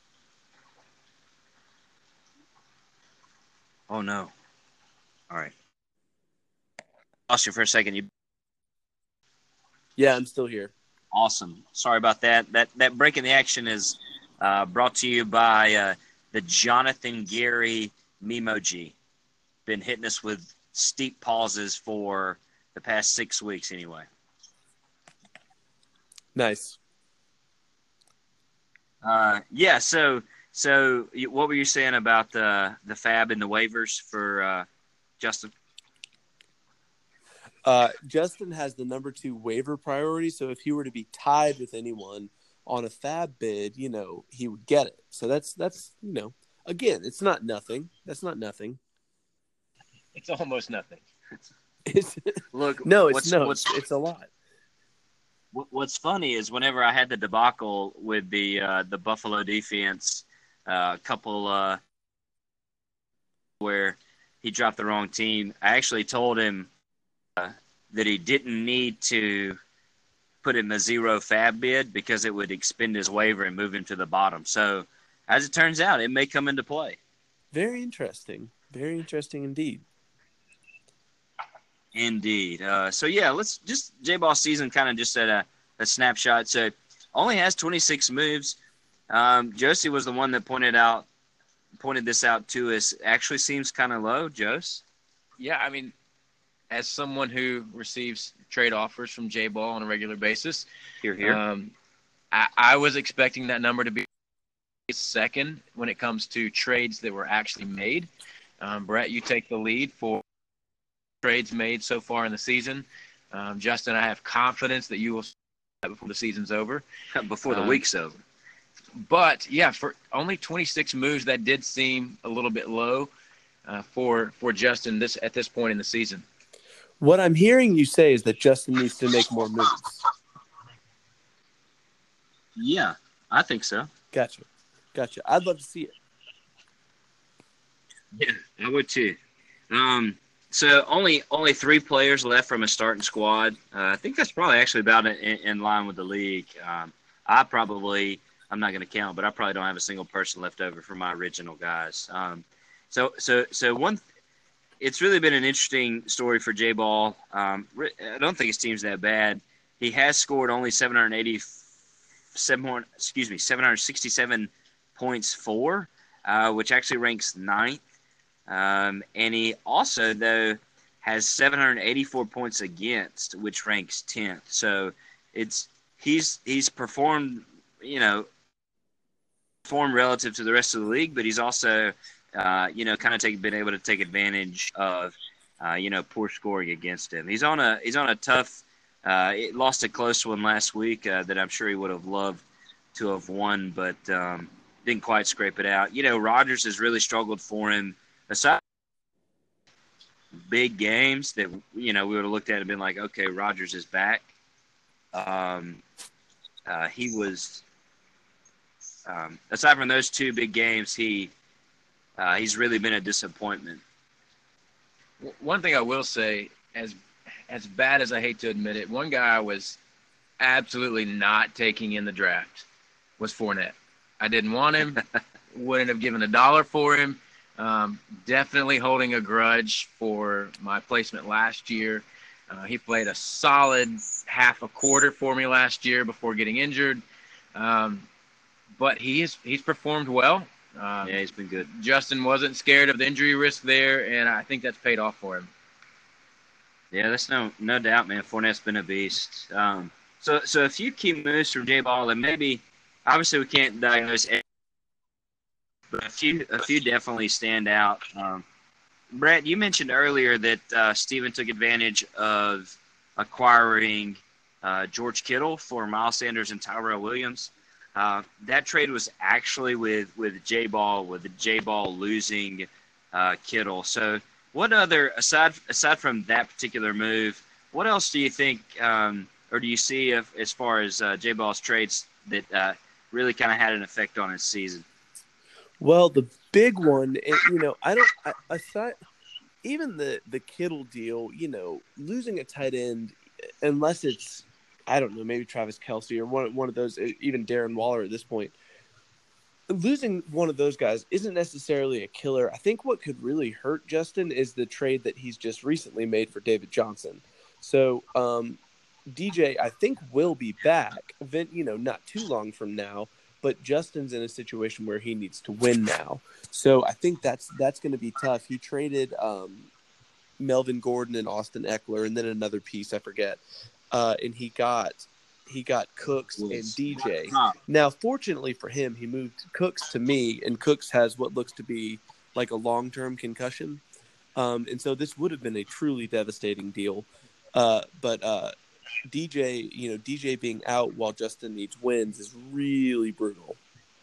Oh, no. All right. Lost you for a second. You. Yeah, I'm still here. Awesome. Sorry about that. That that break in the action is uh, brought to you by uh, the Jonathan Gary Memoji. Been hitting us with steep pauses for the past six weeks anyway. Nice. Uh, yeah. So so what were you saying about the the fab and the waivers for uh, Justin? Uh, Justin has the number two waiver priority, so if he were to be tied with anyone on a fab bid, you know, he would get it. So that's that's you know, again, it's not nothing. That's not nothing. It's almost nothing. It's, Look, no, it's what's, no, what's, it's, it's a lot. What's funny is whenever I had the debacle with the uh, the Buffalo defense, a uh, couple uh, where he dropped the wrong team, I actually told him uh, that he didn't need to put in a zero fab bid because it would expend his waiver and move him to the bottom. So, as it turns out, it may come into play. Very interesting. Very interesting indeed. Indeed. Uh, so, yeah, let's just J-Ball season kind of just at a, a snapshot. So, only has twenty-six moves. Um, Josie was the one that pointed out pointed this out to us. Actually seems kind of low, Jose. Yeah, I mean, as someone who receives trade offers from J-Ball on a regular basis, here, here. Um, I, I was expecting that number to be second when it comes to trades that were actually made. Um, Brett, you take the lead for trades made so far in the season. Um, Justin, I have confidence that you will see that before the season's over. Before the um, week's over. But, yeah, for only twenty-six moves, that did seem a little bit low uh, for for Justin this at this point in the season. What I'm hearing you say is that Justin needs to make more moves. Yeah, I think so. Gotcha. Gotcha. I'd love to see it. Yeah, I would too. Um, so only only three players left from a starting squad. Uh, I think that's probably actually about in, in line with the league. Um, I probably, I'm not going to count, but I probably don't have a single person left over for my original guys. Um, so so so one. It's really been an interesting story for J-Ball. Um, I don't think his team's that bad. He has scored only seven hundred eighty, seven, excuse me, seven hundred sixty-seven points for, uh, which actually ranks ninth. Um, and he also, though, has seven hundred eighty-four points against, which ranks tenth. So it's he's he's performed, you know, performed relative to the rest of the league, but he's also – Uh, you know, kind of take, been able to take advantage of, uh, you know, poor scoring against him. He's on a he's on a tough. Uh, it lost a close one last week uh, that I'm sure he would have loved to have won, but um, didn't quite scrape it out. You know, Rodgers has really struggled for him. Aside from big games that you know we would have looked at and been like, okay, Rodgers is back. Um, uh, he was. Um, aside from those two big games, he. Uh, he's really been a disappointment. One thing I will say, as as bad as I hate to admit it, one guy I was absolutely not taking in the draft was Fournette. I didn't want him, wouldn't have given a dollar for him. Um, definitely holding a grudge for my placement last year. Uh, he played a solid half a quarter for me last year before getting injured. Um, but he is, he's performed well. Um, yeah, he's been good. Justin wasn't scared of the injury risk there, and I think that's paid off for him. Yeah, that's no no doubt, man. Fournette's been a beast. Um, so so a few key moves from J-Ball, and maybe obviously we can't diagnose every, but a few a few definitely stand out. Um, Brett, you mentioned earlier that uh, Steven took advantage of acquiring uh, George Kittle for Miles Sanders and Tyrell Williams. Uh, that trade was actually with, with J-Ball, with the J-Ball losing uh, Kittle. So what other, aside aside from that particular move, what else do you think um, or do you see if, as far as uh, J-Ball's trades that uh, really kind of had an effect on his season? Well, the big one, you know, I don't, I, aside, even the, the Kittle deal, you know, losing a tight end, unless it's, I don't know, maybe Travis Kelce or one one of those, even Darren Waller at this point. Losing one of those guys isn't necessarily a killer. I think what could really hurt Justin is the trade that he's just recently made for David Johnson. So um, D J, I think, will be back. Then, you know, not too long from now. But Justin's in a situation where he needs to win now, so I think that's that's going to be tough. He traded um, Melvin Gordon and Austin Eckler, and then another piece I forget, uh, and he got he got Cooks and D J. Now, fortunately for him, he moved Cooks to me, and Cooks has what looks to be like a long term concussion, um, and so this would have been a truly devastating deal, uh, but. Uh, D J, you know, D J being out while Justin needs wins is really brutal.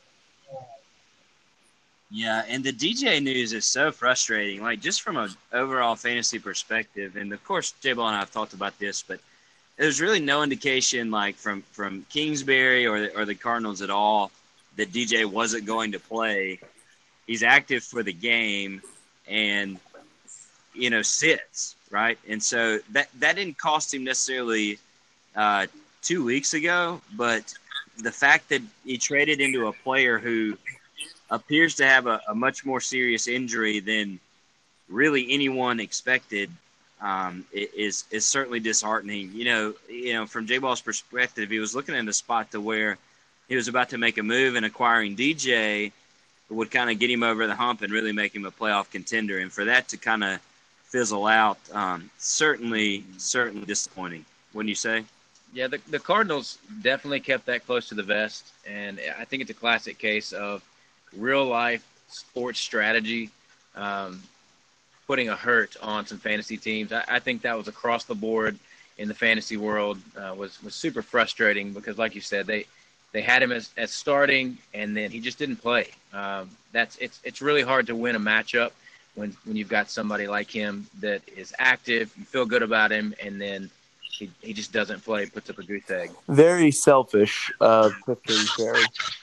Yeah, and the D J news is so frustrating. Like, just from an overall fantasy perspective, and of course, J-Ball and I have talked about this, but there's really no indication, like from from Kingsbury or the, or the Cardinals at all, that D J wasn't going to play. He's active for the game, and you know, sits right, and so that that didn't cost him necessarily. Uh, two weeks ago, but the fact that he traded into a player who appears to have a, a much more serious injury than really anyone expected um, is is certainly disheartening. You know, you know, from J-Ball's perspective, he was looking at a spot to where he was about to make a move, and acquiring D J would kind of get him over the hump and really make him a playoff contender. And for that to kind of fizzle out, um, certainly, certainly disappointing. Wouldn't you say? Yeah, the, the Cardinals definitely kept that close to the vest, and I think it's a classic case of real-life sports strategy um, putting a hurt on some fantasy teams. I, I think that was across the board in the fantasy world, uh, was was super frustrating because, like you said, they they had him as, as starting, and then he just didn't play. Um, that's it's it's really hard to win a matchup when when you've got somebody like him that is active, you feel good about him, and then He, he just doesn't play, puts up a goose egg. Very selfish, uh, Cliff Kingsbury.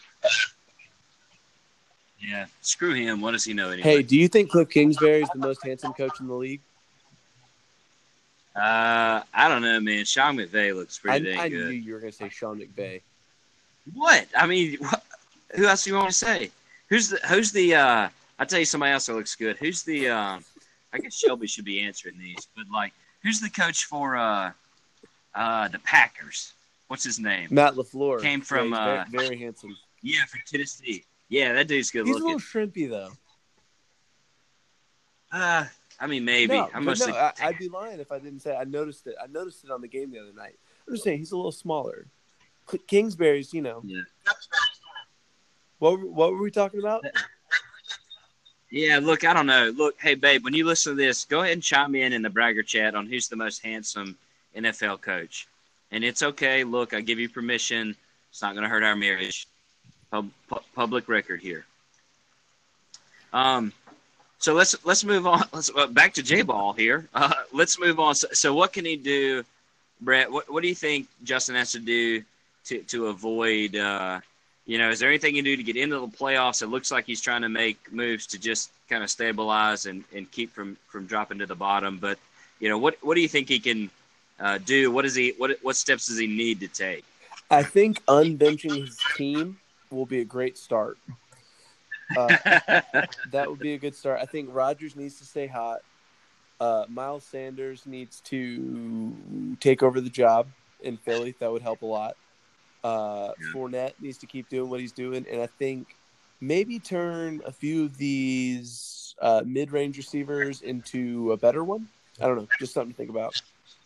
Yeah, screw him. What does he know anyway? Hey, do you think Cliff Kingsbury is the most handsome coach in the league? Uh, I don't know, man. Sean McVay looks pretty I, dang I good. knew you were going to say Sean McVay. What? I mean, what, who else do you want to say? Who's the? Who's the? Uh, I'll tell you somebody else that looks good. Who's the? Uh, I guess Shelby should be answering these, but like, who's the coach for? Uh, Uh, the Packers. What's his name? Matt LaFleur. Came from yeah, uh, very, very handsome. Yeah, from Tennessee. Yeah, that dude's good He's looking. a little shrimpy though. Uh, I mean, maybe. No, I'm but mostly. no, I, I'd be lying if I didn't say I noticed it. I noticed it on the game the other night. I'm just saying he's a little smaller. Kingsbury's, you know. Yeah. What what were we talking about? Yeah, look, I don't know. Look, hey, babe, when you listen to this, go ahead and chime in in the Bragger chat on who's the most handsome N F L coach. And it's okay. Look, I give you permission. It's not going to hurt our marriage. Pub, pu- public record here. Um, so let's let's move on. Let's uh, back to J-Ball here. Uh, let's move on. So, so what can he do, Brett? What what do you think Justin has to do to to avoid? Uh, you know, is there anything you can do to get into the playoffs? It looks like he's trying to make moves to just kind of stabilize and, and keep from, from dropping to the bottom. But you know, what what do you think he can uh, do? What is he? What what steps does he need to take? I think unbenching his team will be a great start. Uh, that would be a good start. I think Rodgers needs to stay hot. Uh, Miles Sanders needs to take over the job in Philly. That would help a lot. Uh, Yeah. Fournette needs to keep doing what he's doing. And I think maybe turn a few of these uh, mid-range receivers into a better one. I don't know. Just something to think about.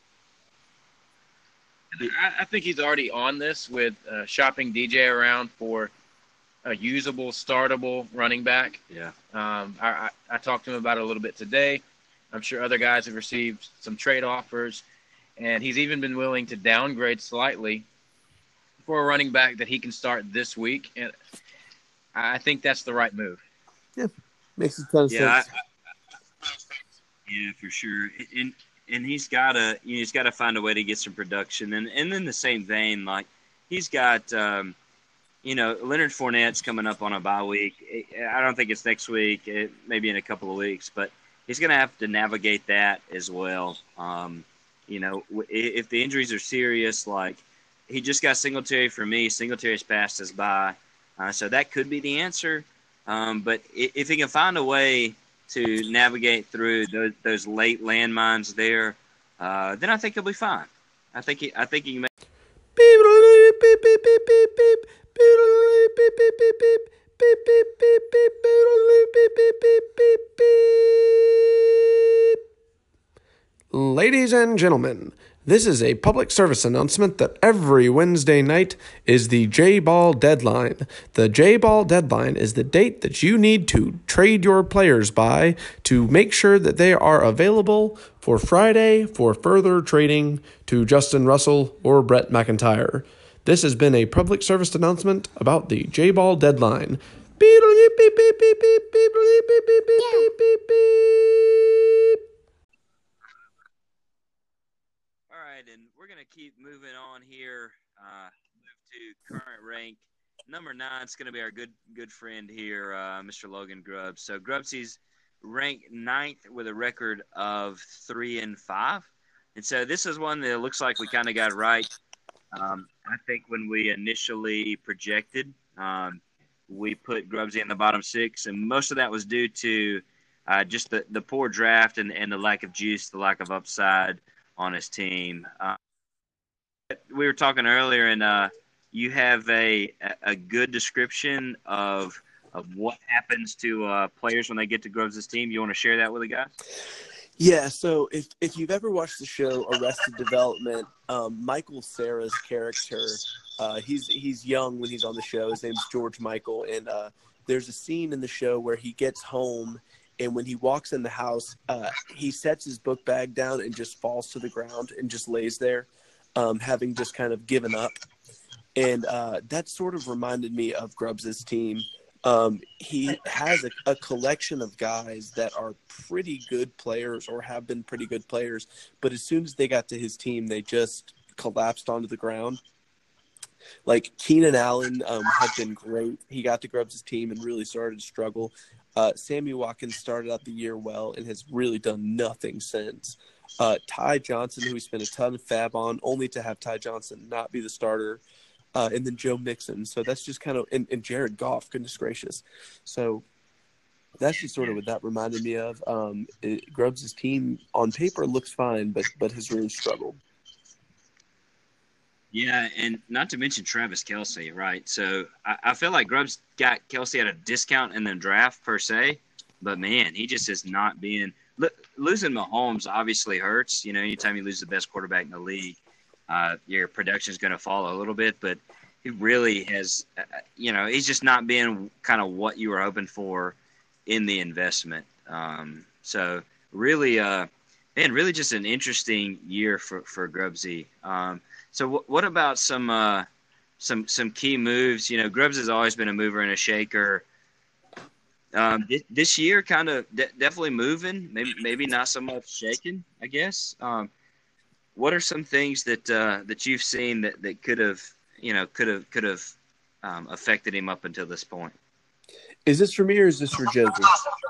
I, I think he's already on this with uh, shopping D J around for a usable, startable running back. Yeah. Um, I, I, I talked to him about it a little bit today. I'm sure other guys have received some trade offers, and he's even been willing to downgrade slightly for a running back that he can start this week. And I think that's the right move. Yeah, makes a ton of Yeah, sense. I, I, yeah, for sure. And and he's got to you know, he's got to find a way to get some production. And and in the same vein, like he's got um, you know Leonard Fournette's coming up on a bye week. I don't think it's next week. It maybe in a couple of weeks, but he's going to have to navigate that as well. Um, you know, if the injuries are serious, like he just got Singletary for me. Singletary's passed us by, uh, so that could be the answer. Um, but if he can find a way to navigate through those, those late landmines there, uh, then I think he'll be fine. I think he. I think he. May- Ladies and gentlemen, this is a public service announcement that every Wednesday night is the J-Ball deadline. The J-Ball deadline is the date that you need to trade your players by to make sure that they are available for Friday for further trading to Justin Russell or Brett McIntyre. This has been a public service announcement about the J-Ball deadline. All right, and we're gonna keep moving on here. Uh, move to current rank. Number nine is gonna be our good good friend here, uh, Mister Logan Grubbs. So Grubbsy's ranked ninth with a record of three and five, and so this is one that looks like we kind of got right. Um, I think when we initially projected, um, we put Grubbsy in the bottom six, and most of that was due to uh, just the, the poor draft and, and the lack of juice, the lack of upside on his team. Uh, we were talking earlier, and uh, you have a a good description of of what happens to uh, players when they get to Grubbs' team. You want to share that with the guys? Yeah, so if, if you've ever watched the show Arrested Development, um, Michael Cera's character, uh, he's he's young when he's on the show. His name's George Michael, and uh, there's a scene in the show where he gets home, and when he walks in the house, uh, he sets his book bag down and just falls to the ground and just lays there, um, having just kind of given up. And uh, that sort of reminded me of Grubbs' team. Um, he has a, a collection of guys that are pretty good players or have been pretty good players, but as soon as they got to his team, they just collapsed onto the ground. Like Keenan Allen um, had been great. He got to Grubbs' team and really started to struggle. Uh, Sammy Watkins started out the year well and has really done nothing since. Uh, Ty Johnson, who we spent a ton of fab on, only to have Ty Johnson not be the starter. Uh, and then Joe Mixon. So that's just kind of – and Jared Goff, goodness gracious. So that's just sort of what that reminded me of. Um, it, Grubbs' team on paper looks fine, but but has really struggled. Yeah, and not to mention Travis Kelce, right? So I, I feel like Grubbs got Kelce at a discount in the draft per se, but, man, he just is not being – losing Mahomes obviously hurts. You know, anytime you lose the best quarterback in the league, Uh, your production is going to fall a little bit, but he really has, uh, you know, he's just not being kind of what you were hoping for in the investment. Um, so really, uh, man, really just an interesting year for, for Grubbsy. Um, so w- what about some, uh, some, some key moves? You know, Grubbs has always been a mover and a shaker. Um, th- this year kind of de- definitely moving, maybe, maybe not so much shaking, I guess. Um, What are some things that uh, that you've seen that, that could have you know could have could have um, affected him up until this point? Is this for me or is this for Josie?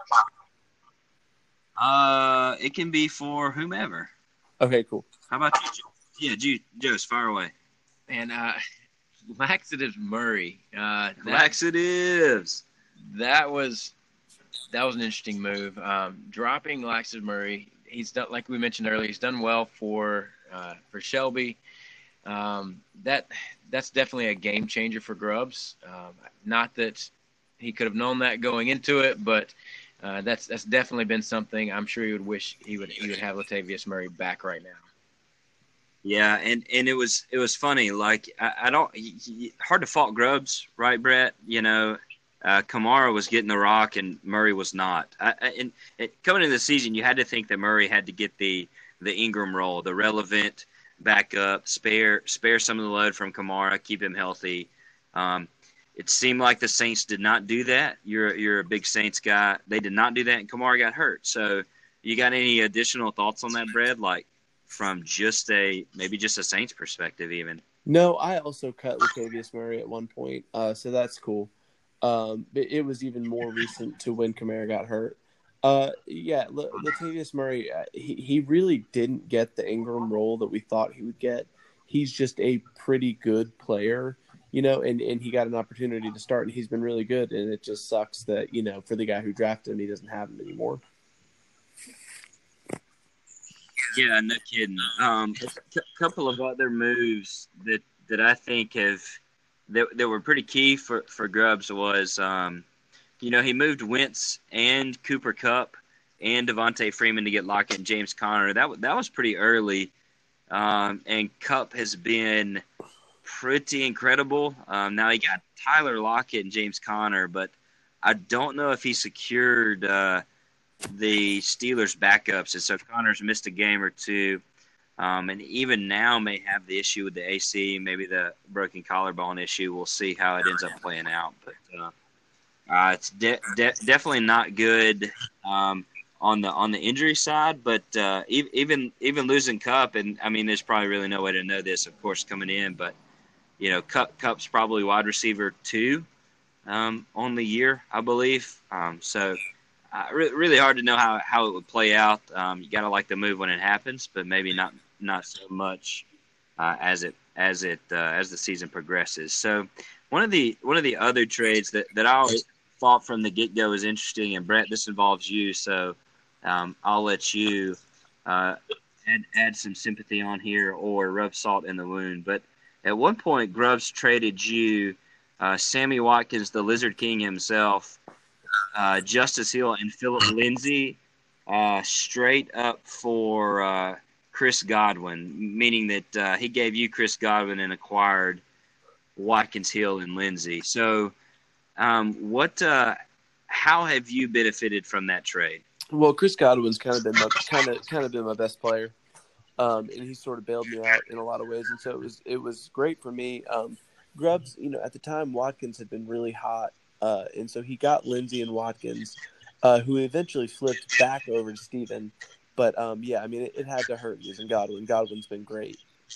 Uh, it can be for whomever. Okay, cool. How about you, Joe? Yeah, Joe, Joe's far away. And uh, Laxatives Murray. Uh, that, Laxatives. That was that was an interesting move. Um, dropping Laxatives Murray. He's done, like we mentioned earlier, he's done well for uh, for Shelby. Um, that that's definitely a game changer for Grubbs. Um, not that he could have known that going into it, but uh, that's that's definitely been something. I'm sure he would wish he would he would have Latavius Murray back right now. Yeah, and, and it was it was funny. Like I, I don't he, he, hard to fault Grubbs, right, Brett? You know. Uh, Kamara was getting the rock and Murray was not. I, I, and it, coming into the season, you had to think that Murray had to get the the Ingram role, the relevant backup, spare spare some of the load from Kamara, keep him healthy. Um, it seemed like the Saints did not do that. You're you're a big Saints guy. They did not do that, and Kamara got hurt. So, you got any additional thoughts on that, Brad? Like from just a maybe just a Saints perspective, even. No, I also cut Latavius Murray at one point, uh, so that's cool. Um, but it was even more recent to when Kamara got hurt. Uh, yeah, L- Latavius Murray, uh, he, he really didn't get the Ingram role that we thought he would get. He's just a pretty good player, you know, and, and he got an opportunity to start, and he's been really good, and it just sucks that, you know, for the guy who drafted him, he doesn't have him anymore. Yeah, no kidding. Um, a c- couple of other moves that, that I think have that, that were pretty key for, for Grubbs was, um, you know, he moved Wentz and Cooper Kupp and Devontae Freeman to get Lockett and James Conner. That wa- that was pretty early, um, and Kupp has been pretty incredible. Um, now he got Tyler Lockett and James Conner, but I don't know if he secured uh, the Steelers' backups, and so Connor's missed a game or two. Um, and even now may have the issue with the A C, maybe the broken collarbone issue. We'll see how it ends up playing out. But uh, uh, it's de- de- definitely not good um, on the on the injury side. But uh, e- even even losing Cup, and I mean, there's probably really no way to know this, of course, coming in. But you know, Cup Cup's probably wide receiver two um, on the year, I believe. Um, so. Uh, re- really hard to know how, how it would play out. Um, you got to like the move when it happens, but maybe not not so much uh, as it as it uh, as the season progresses. So one of the one of the other trades that, that I always thought from the get go was interesting, and Brett, this involves you, so um, I'll let you uh, add add some sympathy on here or rub salt in the wound. But at one point, Grubbs traded you uh, Sammy Watkins, the Lizard King himself. Uh, Justice Hill and Philip Lindsay uh, straight up for uh, Chris Godwin, meaning that uh, he gave you Chris Godwin and acquired Watkins, Hill, and Lindsay. So, um, what? Uh, how have you benefited from that trade? Well, Chris Godwin's kind of been my, kind of kind of been my best player, um, and he sort of bailed me out in a lot of ways, and so it was it was great for me. Um, Grubbs, you know, at the time Watkins had been really hot. Uh, and so he got Lindsey and Watkins, uh, who eventually flipped back over to Steven. But, um, yeah, I mean, it, it had to hurt using Godwin. Godwin's been great.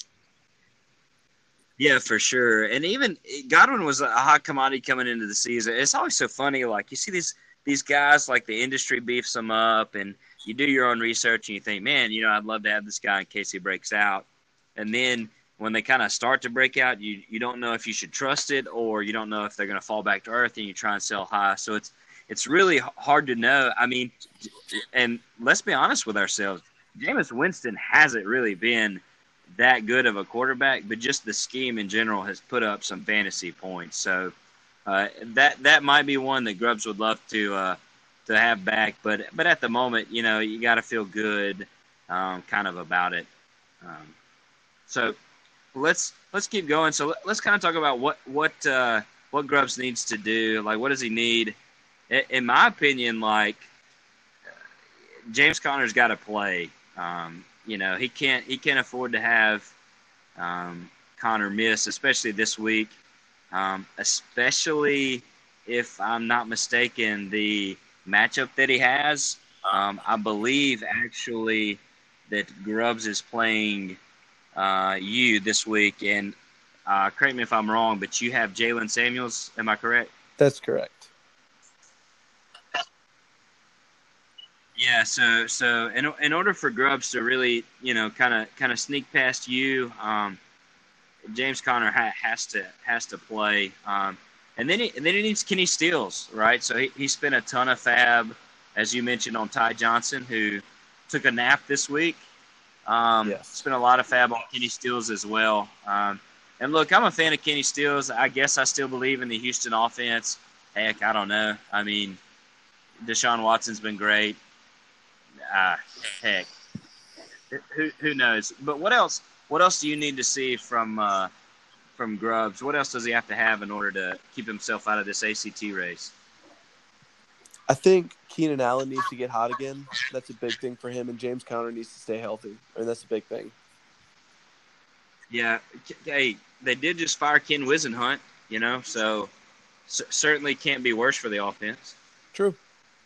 Yeah, for sure. And even Godwin was a hot commodity coming into the season. It's always so funny. Like, you see these these guys, like the industry beefs them up, and you do your own research, and you think, man, you know, I'd love to have this guy in case he breaks out. And then when they kind of start to break out, you, you don't know if you should trust it or you don't know if they're going to fall back to earth, and you try and sell high. So it's it's really hard to know. I mean, and let's be honest with ourselves. Jameis Winston hasn't really been that good of a quarterback, but just the scheme in general has put up some fantasy points. So uh, that that might be one that Grubbs would love to uh, to have back. But but at the moment, you know, you got to feel good, um, kind of about it. Um, so let's let's keep going. So let's kind of talk about what what uh, what Grubbs needs to do. Like, what does he need? In my opinion, like James Conner's got to play. Um, you know, he can't he can't afford to have um, Connor miss, especially this week. Um, especially if I'm not mistaken, the matchup that he has. Um, I believe actually that Grubbs is playing uh, you this week, and uh, correct me if I'm wrong, but you have Jalen Samuels. Am I correct? That's correct. Yeah, so so in in order for Grubbs to really, you know, kind of kind of sneak past you, um, James Conner ha- has to has to play, um, and then he and then he needs Kenny Stills, right? So he, he spent a ton of fab, as you mentioned, on Ty Johnson, who took a nap this week. Um, Yes. Spent a lot of fab on Kenny Stills as well. Um, and look, I'm a fan of Kenny Stills. I guess I still believe in the Houston offense. Heck, I don't know. I mean, Deshaun Watson's been great. Ah, heck, who who knows? But what else? What else do you need to see from uh, from Grubbs? What else does he have to have in order to keep himself out of this A C T race? I think Keenan Allen needs to get hot again. That's a big thing for him, and James Conner needs to stay healthy. I mean, that's a big thing. Yeah, hey, they did just fire Ken Wisenhunt, you know, so c- certainly can't be worse for the offense. True.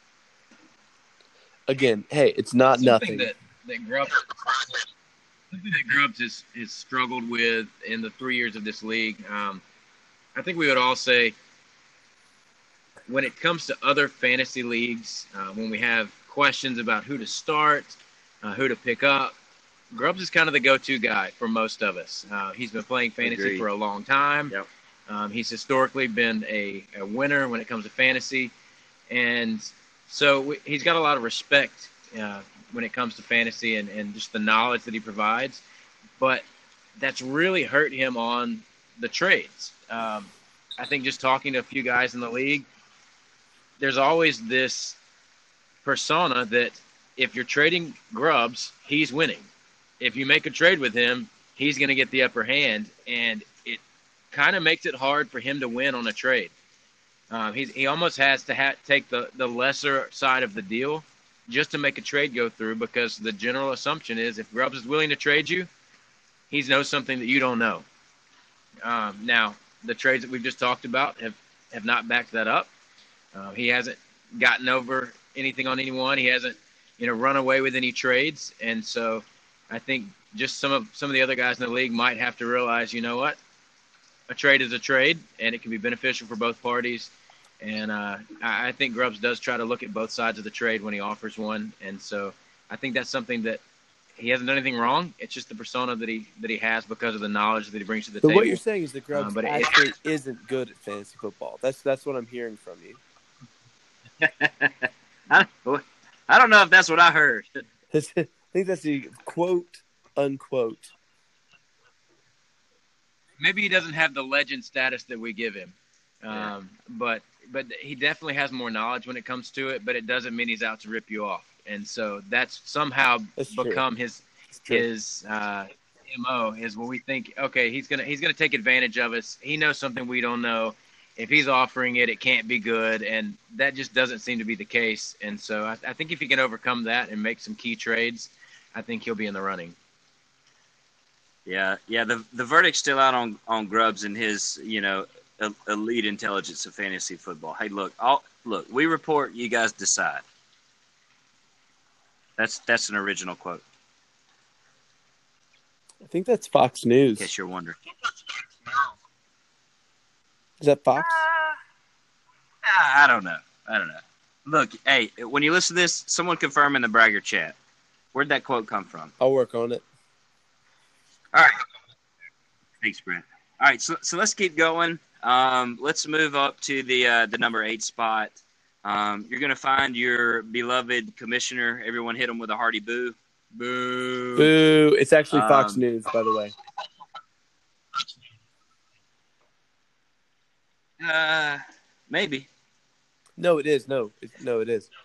Again, hey, it's not Something nothing. that that Grubbs something that Grubbs has, has struggled with in the three years of this league. Um, I think we would all say when it comes to other fantasy leagues, uh, when we have questions about who to start, uh, who to pick up, Grubbs is kind of the go-to guy for most of us. Uh, he's been playing fantasy Agreed. for a long time. Yep. Um, he's historically been a, a winner when it comes to fantasy. And so we, he's got a lot of respect uh, when it comes to fantasy and, and just the knowledge that he provides. But that's really hurt him on the trades. Um, I think just talking to a few guys in the league, there's always this persona that if you're trading Grubbs, he's winning. If you make a trade with him, he's going to get the upper hand, and it kind of makes it hard for him to win on a trade. Um, he's, he almost has to ha- take the, the lesser side of the deal just to make a trade go through, because the general assumption is if Grubbs is willing to trade you, he knows something that you don't know. Um, now, the trades that we've just talked about have, have not backed that up. Uh, he hasn't gotten over anything on anyone. He hasn't, you know, run away with any trades. And so I think just some of some of the other guys in the league might have to realize, you know what, a trade is a trade, and it can be beneficial for both parties. And uh, I, I think Grubbs does try to look at both sides of the trade when he offers one. And so I think that's something that he hasn't done anything wrong. It's just the persona that he that he has because of the knowledge that he brings to the But table. what you're saying is that Grubbs Um, but it- actually isn't good at fantasy football. That's that's what I'm hearing from you. I, don't, I don't know if that's what I heard. I think that's the quote unquote. Maybe he doesn't have the legend status that we give him, um, Yeah. but but he definitely has more knowledge when it comes to it. But it doesn't mean he's out to rip you off, and so that's somehow That's true. become his It's true. his uh, M O is when we think, okay, he's gonna he's gonna take advantage of us. He knows something we don't know. If he's offering it, it can't be good, and that just doesn't seem to be the case. And so I, I think if he can overcome that and make some key trades, I think he'll be in the running. Yeah, yeah. The the verdict's still out on, on Grubbs and his, you know, el- elite intelligence of fantasy football. Hey, look, I'll, look. We report, you guys decide. That's that's an original quote, I think that's Fox in News. case you're wondering. Is that Fox? I I don't know. I don't know. Look, hey, when you listen to this, someone confirm in the Bragger chat. Where'd that quote come from? I'll work on it. All right. Thanks, Brent. All right, so so let's keep going. Um, let's move up to the uh, the number eight spot. Um, you're going to find your beloved commissioner. Everyone hit him with a hearty boo. Boo. Boo! It's actually Fox Um, News, by the way. Uh, maybe. No, it is. No, it, no, it is.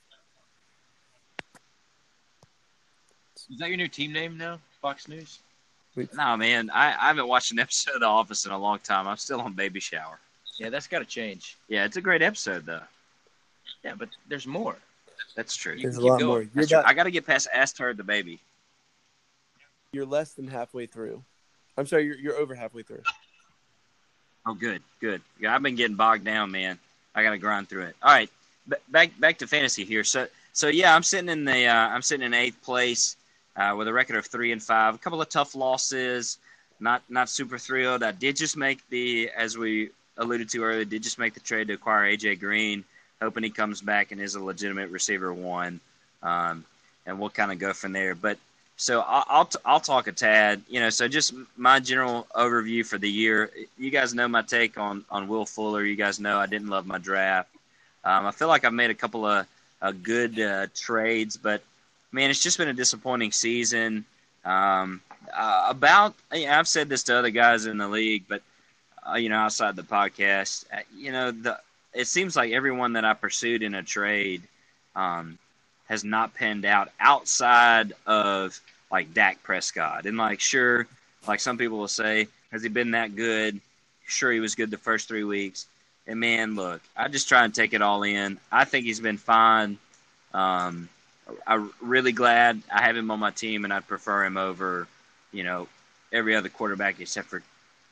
Is that your new team name now, Fox News? No, man. I, I haven't watched an episode of The Office in a long time. I'm still on Baby Shower. Yeah, that's got to change. Yeah, it's a great episode, though. Yeah, but there's more. That's true. There's a keep lot going. more. You're, That's true. about, I got to get past Asked Her the Baby. you're less than halfway through. I'm sorry, you're you're over halfway through. Oh, good, good. Yeah, I've been getting bogged down, man. I got to grind through it. All right, b- back back to fantasy here. So so yeah, I'm sitting in the uh, I'm sitting in eighth place uh, with a record of three and five. A couple of tough losses. Not not super thrilled. I did just make the, as we alluded to earlier, did just make the trade to acquire A J Green, hoping he comes back and is a legitimate receiver one, um, and we'll kind of go from there. But so I'll I'll, t- I'll talk a tad, you know. So just my general overview for the year. You guys know my take on, on Will Fuller. You guys know I didn't love my draft. Um, I feel like I've made a couple of uh, good uh, trades, but man, it's just been a disappointing season. Um, uh, about you know, I've said this to other guys in the league, but uh, you know, outside the podcast, uh, you know, the it seems like everyone that I pursued in a trade um, has not panned out outside of like Dak Prescott. And like, sure, like some people will say, has he been that good? Sure, he was good the first three weeks. And man, look, I just try and take it all in. I think he's been fine. Um, I'm really glad I have him on my team, and I'd prefer him over, you know, every other quarterback except for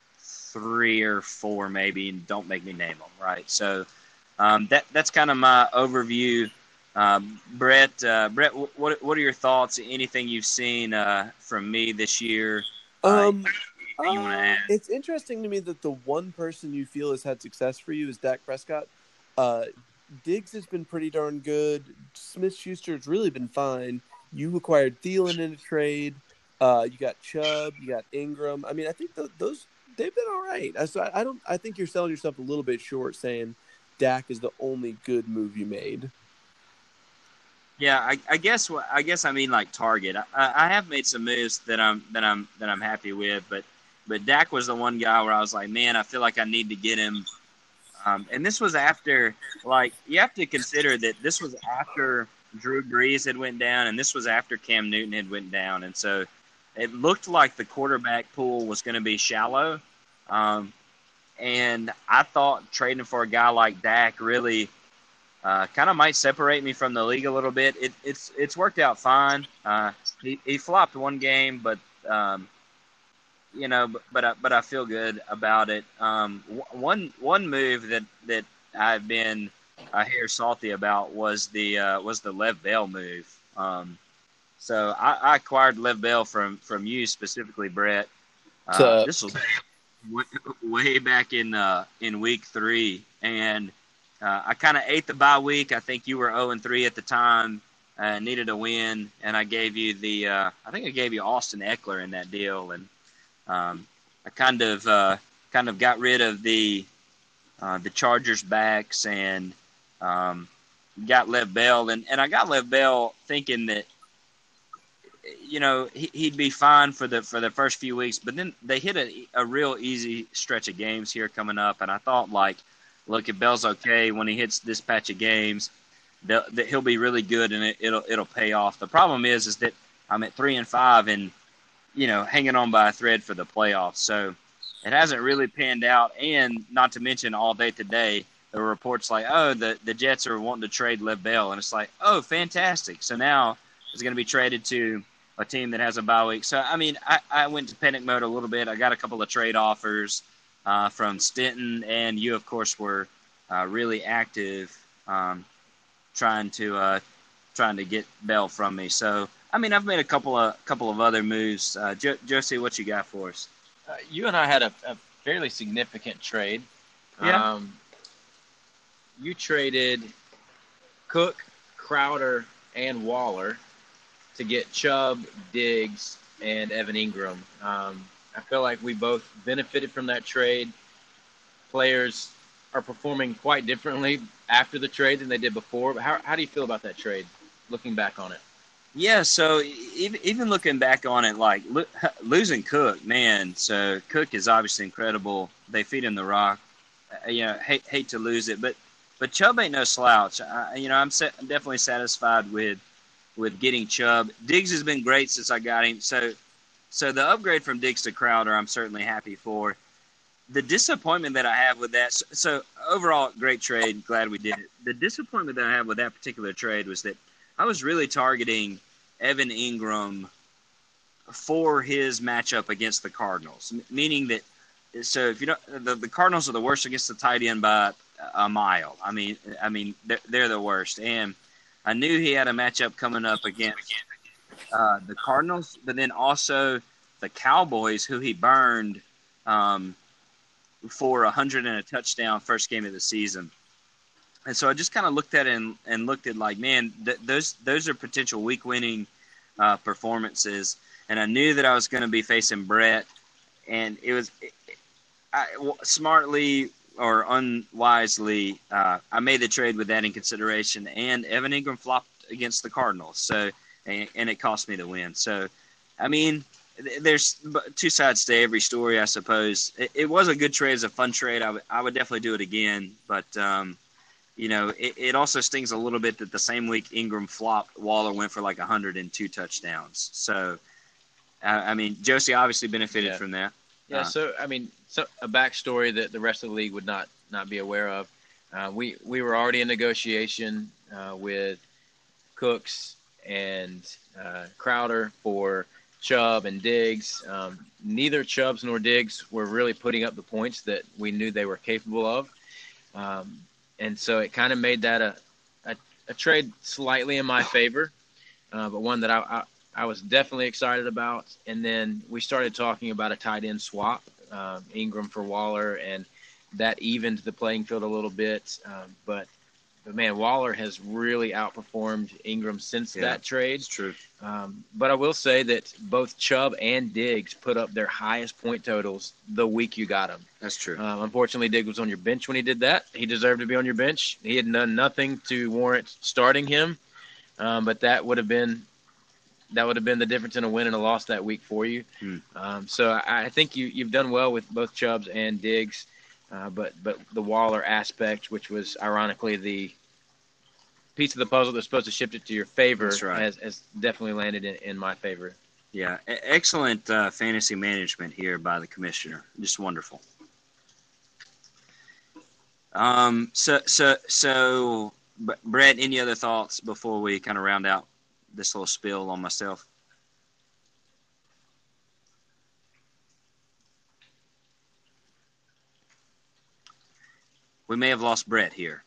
three or four maybe, and don't make me name them, right? So um, that that's kind of my overview. Um, Brett, uh, Brett, what what are your thoughts? Anything you've seen uh, from me this year? Um, Uh, you wanna uh, add? it's interesting to me that the one person you feel has had success for you is Dak Prescott. Uh, Diggs has been pretty darn good. Smith-Schuster has really been fine. You acquired Thielen in a trade. Uh, you got Chubb. You got Ingram. I mean, I think th- those they've been all right. I, so I, I don't. I think you're selling yourself a little bit short saying Dak is the only good move you made. Yeah, I, I guess what I guess I mean like target. I, I have made some moves that I'm that I'm that I'm happy with, but but Dak was the one guy where I was like, man, I feel like I need to get him. Um, and this was after, like, you have to consider that this was after Drew Brees had went down, and this was after Cam Newton had went down, and so it looked like the quarterback pool was going to be shallow. Um, and I thought trading for a guy like Dak really uh, kind of might separate me from the league a little bit. It, it's it's worked out fine. Uh, he, he flopped one game, but um, you know, but but I, but I feel good about it. Um, one one move that, that I've been a hair salty about was the uh, was the Lev Bell move. Um, so I, I acquired Lev Bell from from you specifically, Brett. Uh, So, this was way, way back in uh, in week three, and uh, I kind of ate the bye week. I think you were zero and three at the time. Uh, needed a win, and I gave you the. Uh, I think I gave you Austin Eckler in that deal, and um, I kind of uh, kind of got rid of the uh, the Chargers backs and um, got Lev Bell, and, and I got Lev Bell thinking that you know he, he'd be fine for the for the first few weeks, but then they hit a, a real easy stretch of games here coming up, and I thought like, look, if Bell's okay when he hits this patch of games, that he'll be really good, and it, it'll it'll pay off. The problem is is that I'm at three and five, and you know, hanging on by a thread for the playoffs. So it hasn't really panned out. And not to mention all day today, there were reports like, oh, the, the Jets are wanting to trade Lev Bell. And it's like, oh, fantastic. So now it's going to be traded to a team that has a bye week. So, I mean, I, I went to panic mode a little bit. I got a couple of trade offers uh, from Stenton, and you, of course, were uh, really active um, trying to uh, trying to get Bell from me. So, I mean, I've made a couple of couple of other moves. Uh, jo- Josie, what you got for us? Uh, you and I had a, a fairly significant trade. Yeah. Um, you traded Cook, Crowder, and Waller to get Chubb, Diggs, and Evan Ingram. Um, I feel like we both benefited from that trade. Players are performing quite differently after the trade than they did before. But how, how do you feel about that trade, looking back on it? Yeah, so even even looking back on it, like lo- losing Cook, man. So Cook is obviously incredible. They feed him the rock. Uh, you know, hate hate to lose it, but but Chubb ain't no slouch. I, you know, I'm sa- definitely satisfied with with getting Chubb. Diggs has been great since I got him. So so the upgrade from Diggs to Crowder, I'm certainly happy for. The disappointment that I have with that, so, so overall, great trade. Glad we did it. The disappointment that I have with that particular trade was that I was really targeting Evan Ingram for his matchup against the Cardinals, meaning that so if you don't, the, the Cardinals are the worst against the tight end by a mile. I mean, I mean they're, they're the worst, and I knew he had a matchup coming up against uh, the Cardinals, but then also the Cowboys, who he burned um, for a hundred and a touchdown first game of the season. And so I just kind of looked at it and, and looked at like, man, th- those those are potential week winning uh, performances. And I knew that I was going to be facing Brett, and it was it, I, w- smartly or unwisely, uh, I made the trade with that in consideration. And Evan Ingram flopped against the Cardinals, so and, and it cost me the win. So, I mean, th- there's two sides to every story, I suppose. It, it was a good trade, it's a fun trade. I, w- I would definitely do it again, but. Um, You know, it, it also stings a little bit that the same week Ingram flopped, Waller went for like one hundred two touchdowns. So, uh, I mean, Josie obviously benefited Yeah. from that. Yeah, Uh, so I mean, so a backstory that the rest of the league would not not be aware of. Uh, we we were already in negotiation uh, with Cooks and uh, Crowder for Chubb and Diggs. Um, neither Chubbs nor Diggs were really putting up the points that we knew they were capable of, um, and so it kind of made that a, a a trade slightly in my favor, uh, but one that I, I I was definitely excited about. And then we started talking about a tight end swap, um, Ingram for Waller, and that evened the playing field a little bit. Um, but, but, man, Waller has really outperformed Ingram since Yeah, that trade. it's true. Um, but I will say that both Chubb and Diggs put up their highest point totals the week you got them. That's true. Um, unfortunately, Diggs was on your bench when he did that. He deserved to be on your bench. He had done nothing to warrant starting him. um, but that would have been that would have been the difference in a win and a loss that week for you. Hmm. Um, so I, I think you you've done well with both Chubbs and Diggs, uh, but but the Waller aspect, which was ironically the piece of the puzzle that's supposed to shift it to your favor, That's right. has, has definitely landed in, in my favor. Yeah, e- excellent uh, fantasy management here by the commissioner. Just wonderful. Um. So so so, B- Brett, any other thoughts before we kind of round out this little spiel on myself? We may have lost Brett here.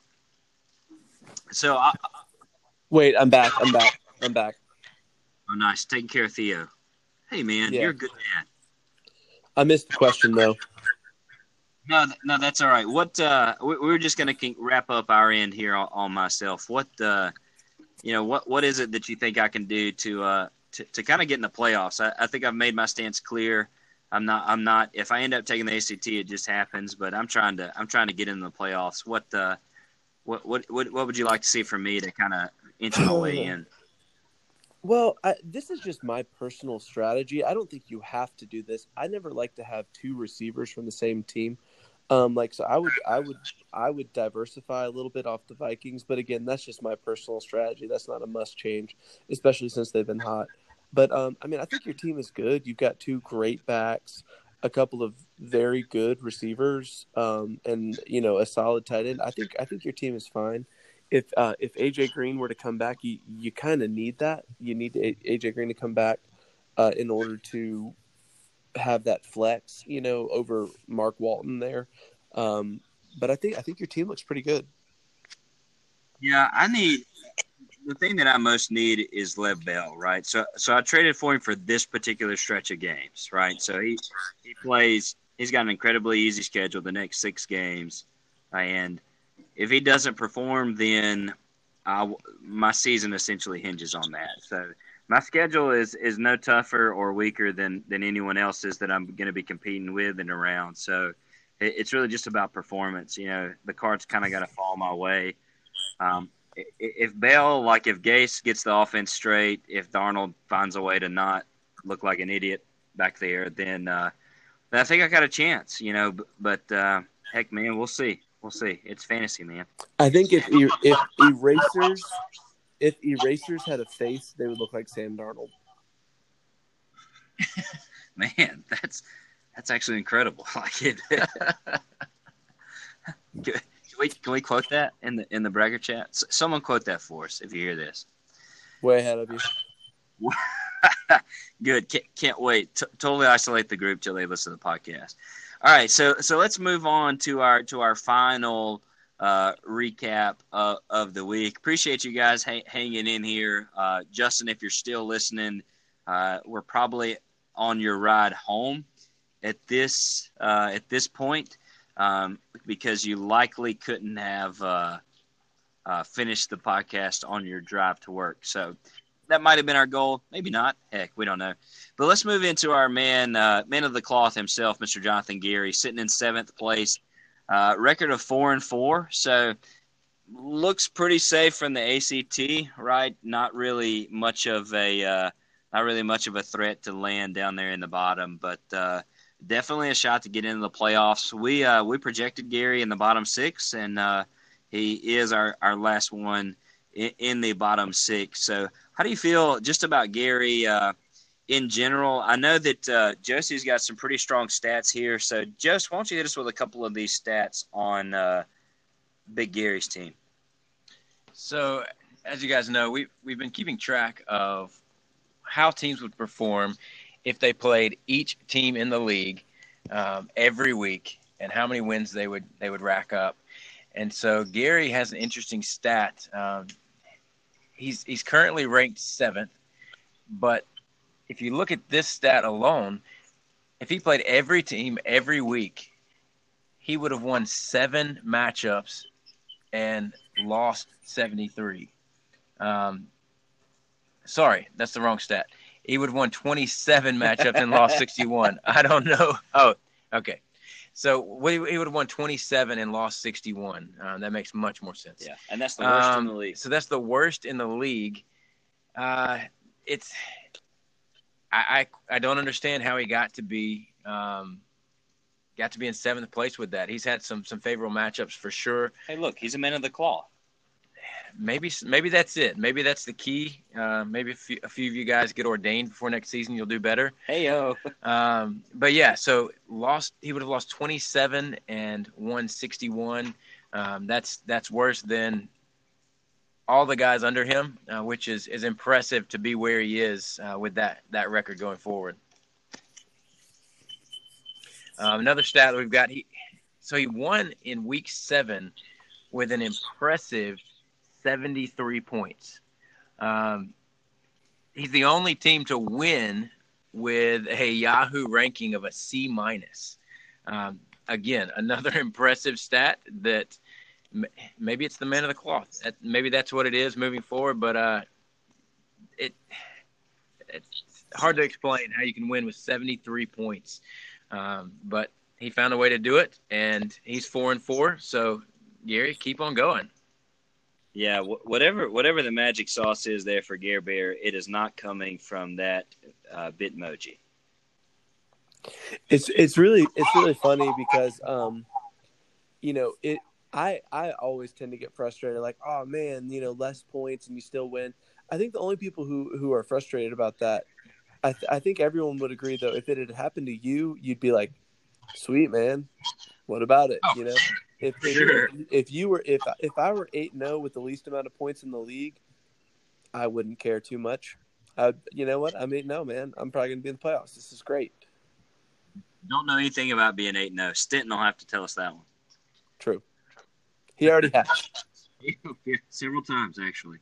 So, I, Wait, I'm back. I'm back. I'm back. oh, nice. Taking care of Theo. Hey, man, Yeah. you're a good man. I missed the question though. No, th- no, that's all right. What uh, we, we were just going to wrap up our end here on, on myself. What uh, you know, what what is it that you think I can do to uh to, to kind of get in the playoffs? I, I think I've made my stance clear. I'm not. I'm not. If I end up taking the A C T, it just happens. But I'm trying to. I'm trying to get in the playoffs. What uh, what what what what would you like to see from me to kind of inch my way in? Well, I, this is just my personal strategy. I don't think you have to do this. I never like to have two receivers from the same team. Um, like so, I would, I would, I would diversify a little bit off the Vikings. But again, that's just my personal strategy. That's not a must change, especially since they've been hot. But um, I mean, I think your team is good. You've got two great backs, a couple of very good receivers, um, and you know a solid tight end. I think I think your team is fine. If uh, if A J Green were to come back, you you kind of need that. You need A- AJ Green to come back uh, in order to have that flex, you know, over Mark Walton there. Um, but I think I think your team looks pretty good. Yeah, I need the thing that I most need is Lev Bell, right? So so I traded for him for this particular stretch of games, right? So he he plays. He's got an incredibly easy schedule the next six games, and if he doesn't perform, then I, my season essentially hinges on that. So my schedule is, is no tougher or weaker than, than anyone else's that I'm going to be competing with and around. So it, it's really just about performance. You know, the cards kind of got to fall my way. Um, if Bell, like if Gase gets the offense straight, if Darnold finds a way to not look like an idiot back there, then, uh, then I think I got a chance, you know, but uh, heck, man, we'll see. We'll see. It's fantasy, man. I think if er- if erasers if erasers had a face, they would look like Sam Darnold. Man, that's that's actually incredible. Like it. Can we can we quote that in the in the Bragger chat? S- Someone quote that for us if you hear this. Way ahead of you. Good. Can't, can't wait. T- totally isolate the group till they listen to the podcast. All right, so so let's move on to our to our final uh, recap of, of the week. Appreciate you guys ha- hanging in here, uh, Justin. If you're still listening, uh, we're probably on your ride home at this uh, at this point um, because you likely couldn't have uh, uh, finished the podcast on your drive to work. So that might have been our goal. Maybe not. Heck, we don't know. But let's move into our man, uh, man of the cloth himself, Mister Jonathan Gary, sitting in seventh place, uh, record of four and four. So looks pretty safe from the A C T, right? Not really much of a, uh, not really much of a threat to land down there in the bottom, but uh, definitely a shot to get into the playoffs. We uh, we projected Gary in the bottom six, and uh, he is our, our last one in, in the bottom six. So how do you feel just about Gary uh, in general? I know that uh, Josie's got some pretty strong stats here. So, Josie, why don't you hit us with a couple of these stats on uh, Big Gary's team? So, as you guys know, we, we've been keeping track of how teams would perform if they played each team in the league um, every week and how many wins they would they would rack up. And so Gary has an interesting stat. Um, he's he's currently ranked seventh, but if you look at this stat alone, if he played every team every week, he would have won seven matchups and lost seventy-three. Um, sorry, that's the wrong stat. He would have won twenty-seven matchups and lost sixty-one. I don't know. Oh, okay. So he would have won twenty-seven and lost sixty-one. Um, that makes much more sense. Yeah, and that's the worst um, in the league. So that's the worst in the league. Uh, it's I, I I don't understand how he got to be um, got to be in seventh place with that. He's had some some favorable matchups for sure. Hey, look, he's a man of the claw. Maybe maybe that's it. Maybe that's the key. Uh, maybe a few, a few of you guys get ordained before next season, you'll do better. Hey yo. Um, but yeah, so lost. He would have lost twenty-seven and won sixty-one. Um, that's that's worse than all the guys under him, uh, which is is impressive to be where he is uh, with that that record going forward. Um, another stat that we've got. He so he won in week seven with an impressive seventy-three points. Um, he's the only team to win with a Yahoo ranking of a C minus. Um, again, another impressive stat that m- maybe it's the man of the cloth. That, maybe that's what it is moving forward, but uh, it it's hard to explain how you can win with seventy-three points. Um, but he found a way to do it, and he's four and four. So Gary, keep on going. Yeah, wh- whatever whatever the magic sauce is there for Gare Bear, it is not coming from that uh, Bitmoji. It's it's really it's really funny because um, you know it. I I always tend to get frustrated, like, oh man, you know, less points and you still win. I think the only people who who are frustrated about that, I th- I think everyone would agree though. If it had happened to you, you'd be like, sweet man, what about it? You know, if if, Sure. if if you were if if I were eight and zero with the least amount of points in the league, I wouldn't care too much. I, you know what? I mean, no, man, I'm probably gonna be in the playoffs. This is great. Don't know anything about being eight and zero. Stenton will have to tell us that one. True. He already has. Yeah, several times actually.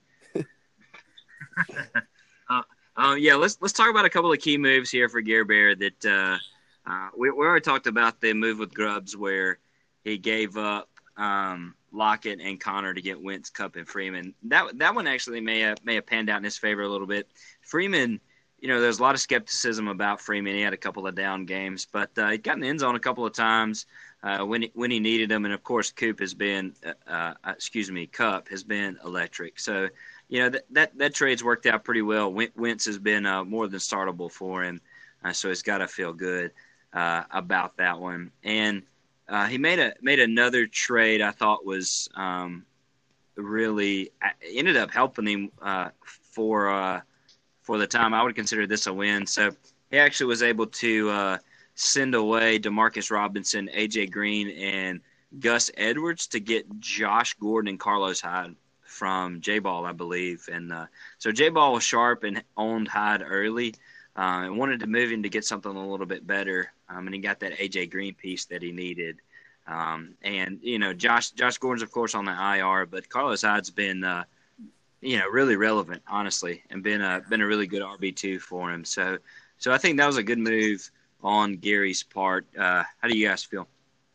uh, uh, yeah, let's let's talk about a couple of key moves here for Gare Bear. That uh, uh, we we already talked about the move with Grubbs where he gave up um, Lockett and Connor to get Wentz, Cup, and Freeman. That that one actually may have may have panned out in his favor a little bit. Freeman, you know, there's a lot of skepticism about Freeman. He had a couple of down games, but uh, he got in the end zone a couple of times. Uh, when he, when he needed them, and of course, Coop has been, uh, uh, excuse me, Cup has been electric. So, you know that that, that trade's worked out pretty well. Wentz has been uh, more than startable for him, uh, so he's got to feel good uh, about that one. And uh, he made a made another trade I thought was um, really ended up helping him uh, for uh, for the time. I would consider this a win. So he actually was able to. Uh, send away Demarcus Robinson, A J Green, and Gus Edwards to get Josh Gordon and Carlos Hyde from J-Ball, I believe. And uh, so J-Ball was sharp and owned Hyde early uh, and wanted to move him to get something a little bit better. Um, and he got that A J Green piece that he needed. Um, and, you know, Josh Josh Gordon's, of course, on the I R, but Carlos Hyde's been, uh, you know, really relevant, honestly, and been a, been a really good R B two for him. So, so I think that was a good move on Gary's part. Uh, how do you guys feel?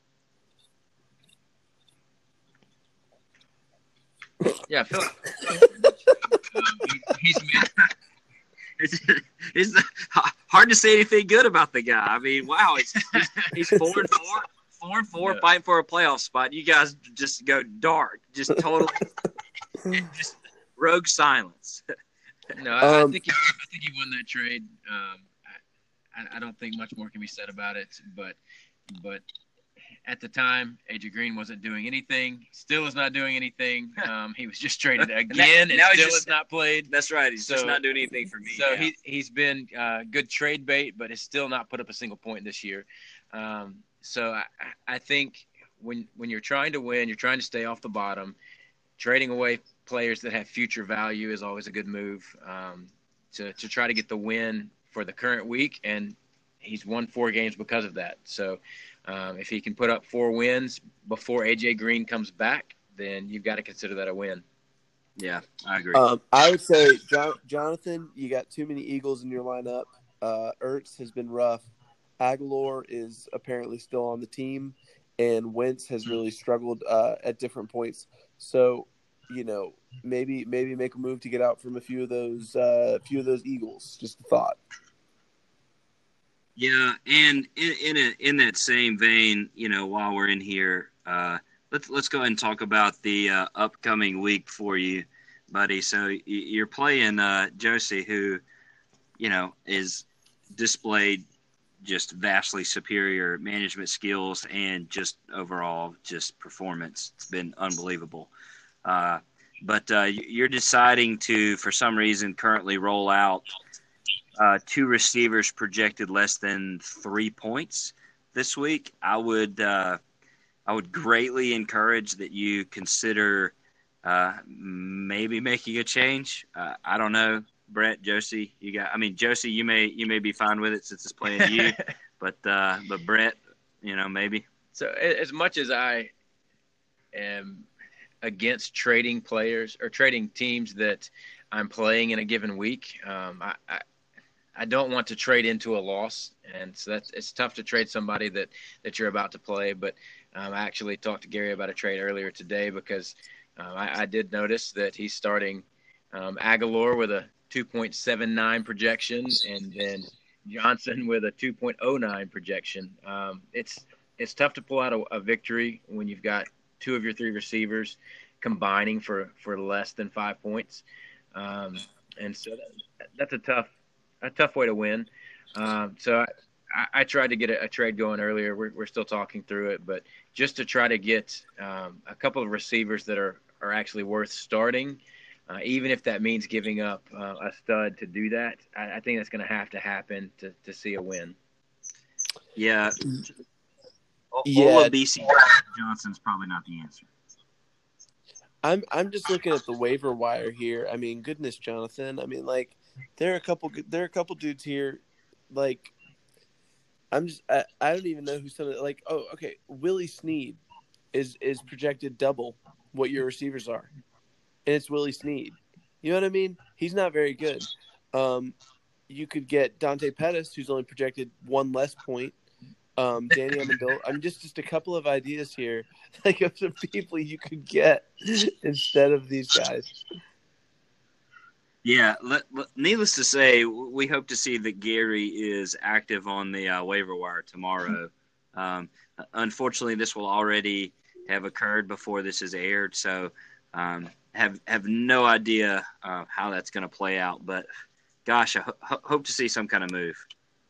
Yeah, I feel um, he's made, it's, it's hard to say anything good about the guy. I mean, wow, he's, he's, he's four and four, four and four, yeah. fighting for a playoff spot. You guys just go dark, just totally, just rogue silence. No, I, Um, I think he, I think he won that trade. Um, I, I don't think much more can be said about it, but but at the time, A J Green wasn't doing anything. Still is not doing anything. Um, he was just traded again, and now he's still just- has not played. That's right. He's just So- not doing anything for me. So now. he he's been uh, good trade bait, but has still not put up a single point this year. Um, so I, I think when when you're trying to win, you're trying to stay off the bottom. Trading away players that have future value is always a good move um, to to try to get the win for the current week, and he's won four games because of that. So um, if he can put up four wins before A J Green comes back, then you've got to consider that a win. Yeah, I agree. Um, I would say, John, Jonathan, you got too many Eagles in your lineup. Uh, Ertz has been rough. Aguilar is apparently still on the team, and Wentz has really struggled uh, at different points. So, you know, maybe maybe make a move to get out from a few of those uh, few of those Eagles. Just a thought. Yeah, and in in, a, in that same vein, you know, while we're in here, uh, let's let's go ahead and talk about the uh, upcoming week for you. buddy. So y- you're playing uh, Josie, who, you know, is displayed just vastly superior management skills and just overall just performance. It's been unbelievable. Uh, but uh, you're deciding to, for some reason, currently roll out uh, two receivers projected less than three points this week. I would uh, I would greatly encourage that you consider uh, maybe making a change. Uh, I don't know, Brett, Josie, you got. I mean, Josie, you may you may be fine with it since it's playing you, but uh, but Brett, you know, maybe. So as much as I am against trading players or trading teams that I'm playing in a given week, um, I, I I don't want to trade into a loss, and so that's it's tough to trade somebody that that you're about to play. But um, I actually talked to Gary about a trade earlier today because um, I, I did notice that he's starting um, Aguilar with a two point seven nine projection, and then Johnson with a two point oh nine projection. Um, it's it's tough to pull out a, a victory when you've got two of your three receivers combining for, for less than five points, um, and so that, that's a tough a tough way to win. Um, so I, I tried to get a, a trade going earlier. We're we're still talking through it, but just to try to get um, a couple of receivers that are are actually worth starting. Uh, even if that means giving up uh, a stud to do that, I, I think that's going to have to happen to, to see a win. Yeah. Yeah. Ola B C Johnson's probably not the answer. I'm I'm just looking at the waiver wire here. I mean, goodness, Jonathan. I mean, like there are a couple there are a couple dudes here. Like I'm just I, I don't even know who some of the, like oh okay Willie Snead is is projected double what your receivers are. And it's Willie Snead. You know what I mean? He's not very good. Um, you could get Dante Pettis, who's only projected one less point. Um, Danny Amendola. I mean, just, just a couple of ideas here, like of some people you could get instead of these guys. Yeah, let, let, needless to say, we hope to see that Gary is active on the uh, waiver wire tomorrow. Um, unfortunately, this will already have occurred before this is aired, so um, have have no idea uh, how that's going to play out. But gosh, I ho- hope to see some kind of move.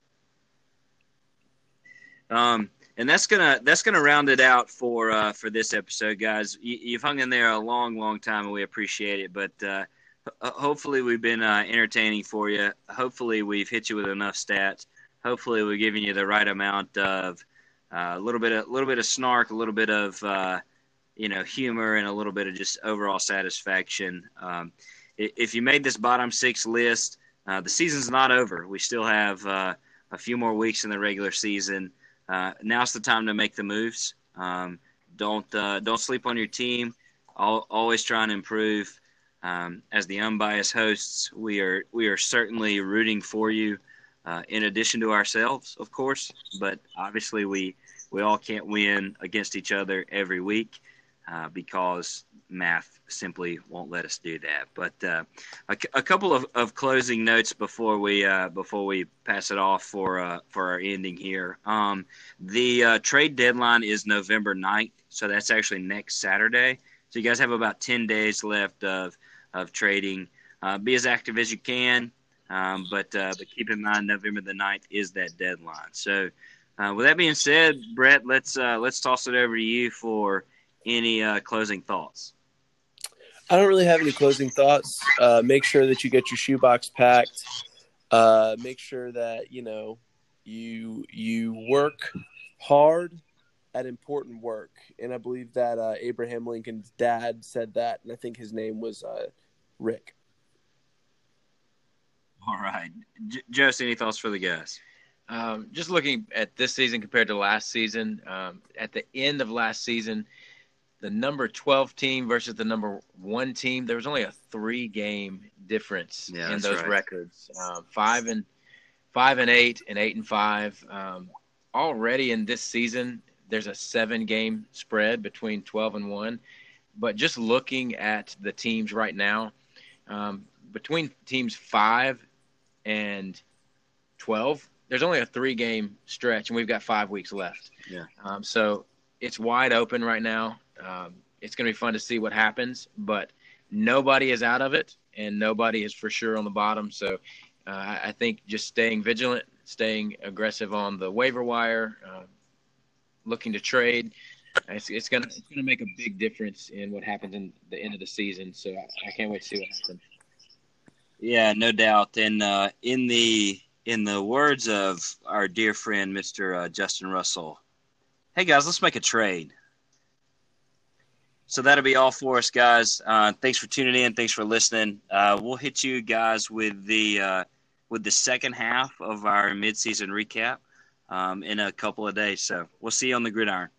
Um, and that's gonna that's gonna round it out for uh, for this episode, guys. You, you've hung in there a long, long time, and we appreciate it. But uh, hopefully, we've been uh, entertaining for you. Hopefully, we've hit you with enough stats. Hopefully, we're giving you the right amount of uh, a little bit of a little bit of snark, a little bit of uh, you know humor, and a little bit of just overall satisfaction. Um, if you made this bottom six list, uh, the season's not over. We still have uh, a few more weeks in the regular season. Uh, now's the time to make the moves. Um, don't uh, don't sleep on your team. I'll, always try and improve. Um, as the unbiased hosts, we are we are certainly rooting for you. Uh, in addition to ourselves, of course, but obviously we we all can't win against each other every week uh, because math simply won't let us do that. But uh, a, a couple of, of closing notes before we uh, before we pass it off for uh, for our ending here. Um, the uh, trade deadline is November ninth, so that's actually next Saturday. So you guys have about ten days left of of trading. Uh, be as active as you can, um, but uh, but keep in mind November the ninth is that deadline. So uh, with that being said, Brett, let's uh, let's toss it over to you for any uh, closing thoughts. I don't really have any closing thoughts. Uh, make sure that you get your shoebox packed. Uh, make sure that you know you you work hard at important work, and I believe that uh, Abraham Lincoln's dad said that, and I think his name was uh, Rick. All right, J- Josie, any thoughts for the guys? Um, just looking at this season compared to last season, um, at the end of last season, the number twelve team versus the number one team, there was only a three-game difference yeah, in those right. records. Um, five and five and eight, and eight and five. Um, already in this season, there's a seven-game spread between twelve and one. But just looking at the teams right now, um, between teams five and twelve, there's only a three-game stretch, and we've got five weeks left. Yeah. Um, so it's wide open right now. Um, it's going to be fun to see what happens, but nobody is out of it, and nobody is for sure on the bottom. So uh, I think just staying vigilant, staying aggressive on the waiver wire, uh, looking to trade. It's, it's gonna it's gonna make a big difference in what happens in the end of the season. So I, I can't wait to see what happens. Yeah, no doubt. And uh, in the in the words of our dear friend Mister Uh, Justin Russell, hey guys, let's make a trade. So that'll be all for us, guys. Uh, thanks for tuning in. Thanks for listening. Uh, we'll hit you guys with the uh, with the second half of our midseason recap um, in a couple of days. So we'll see you on the gridiron.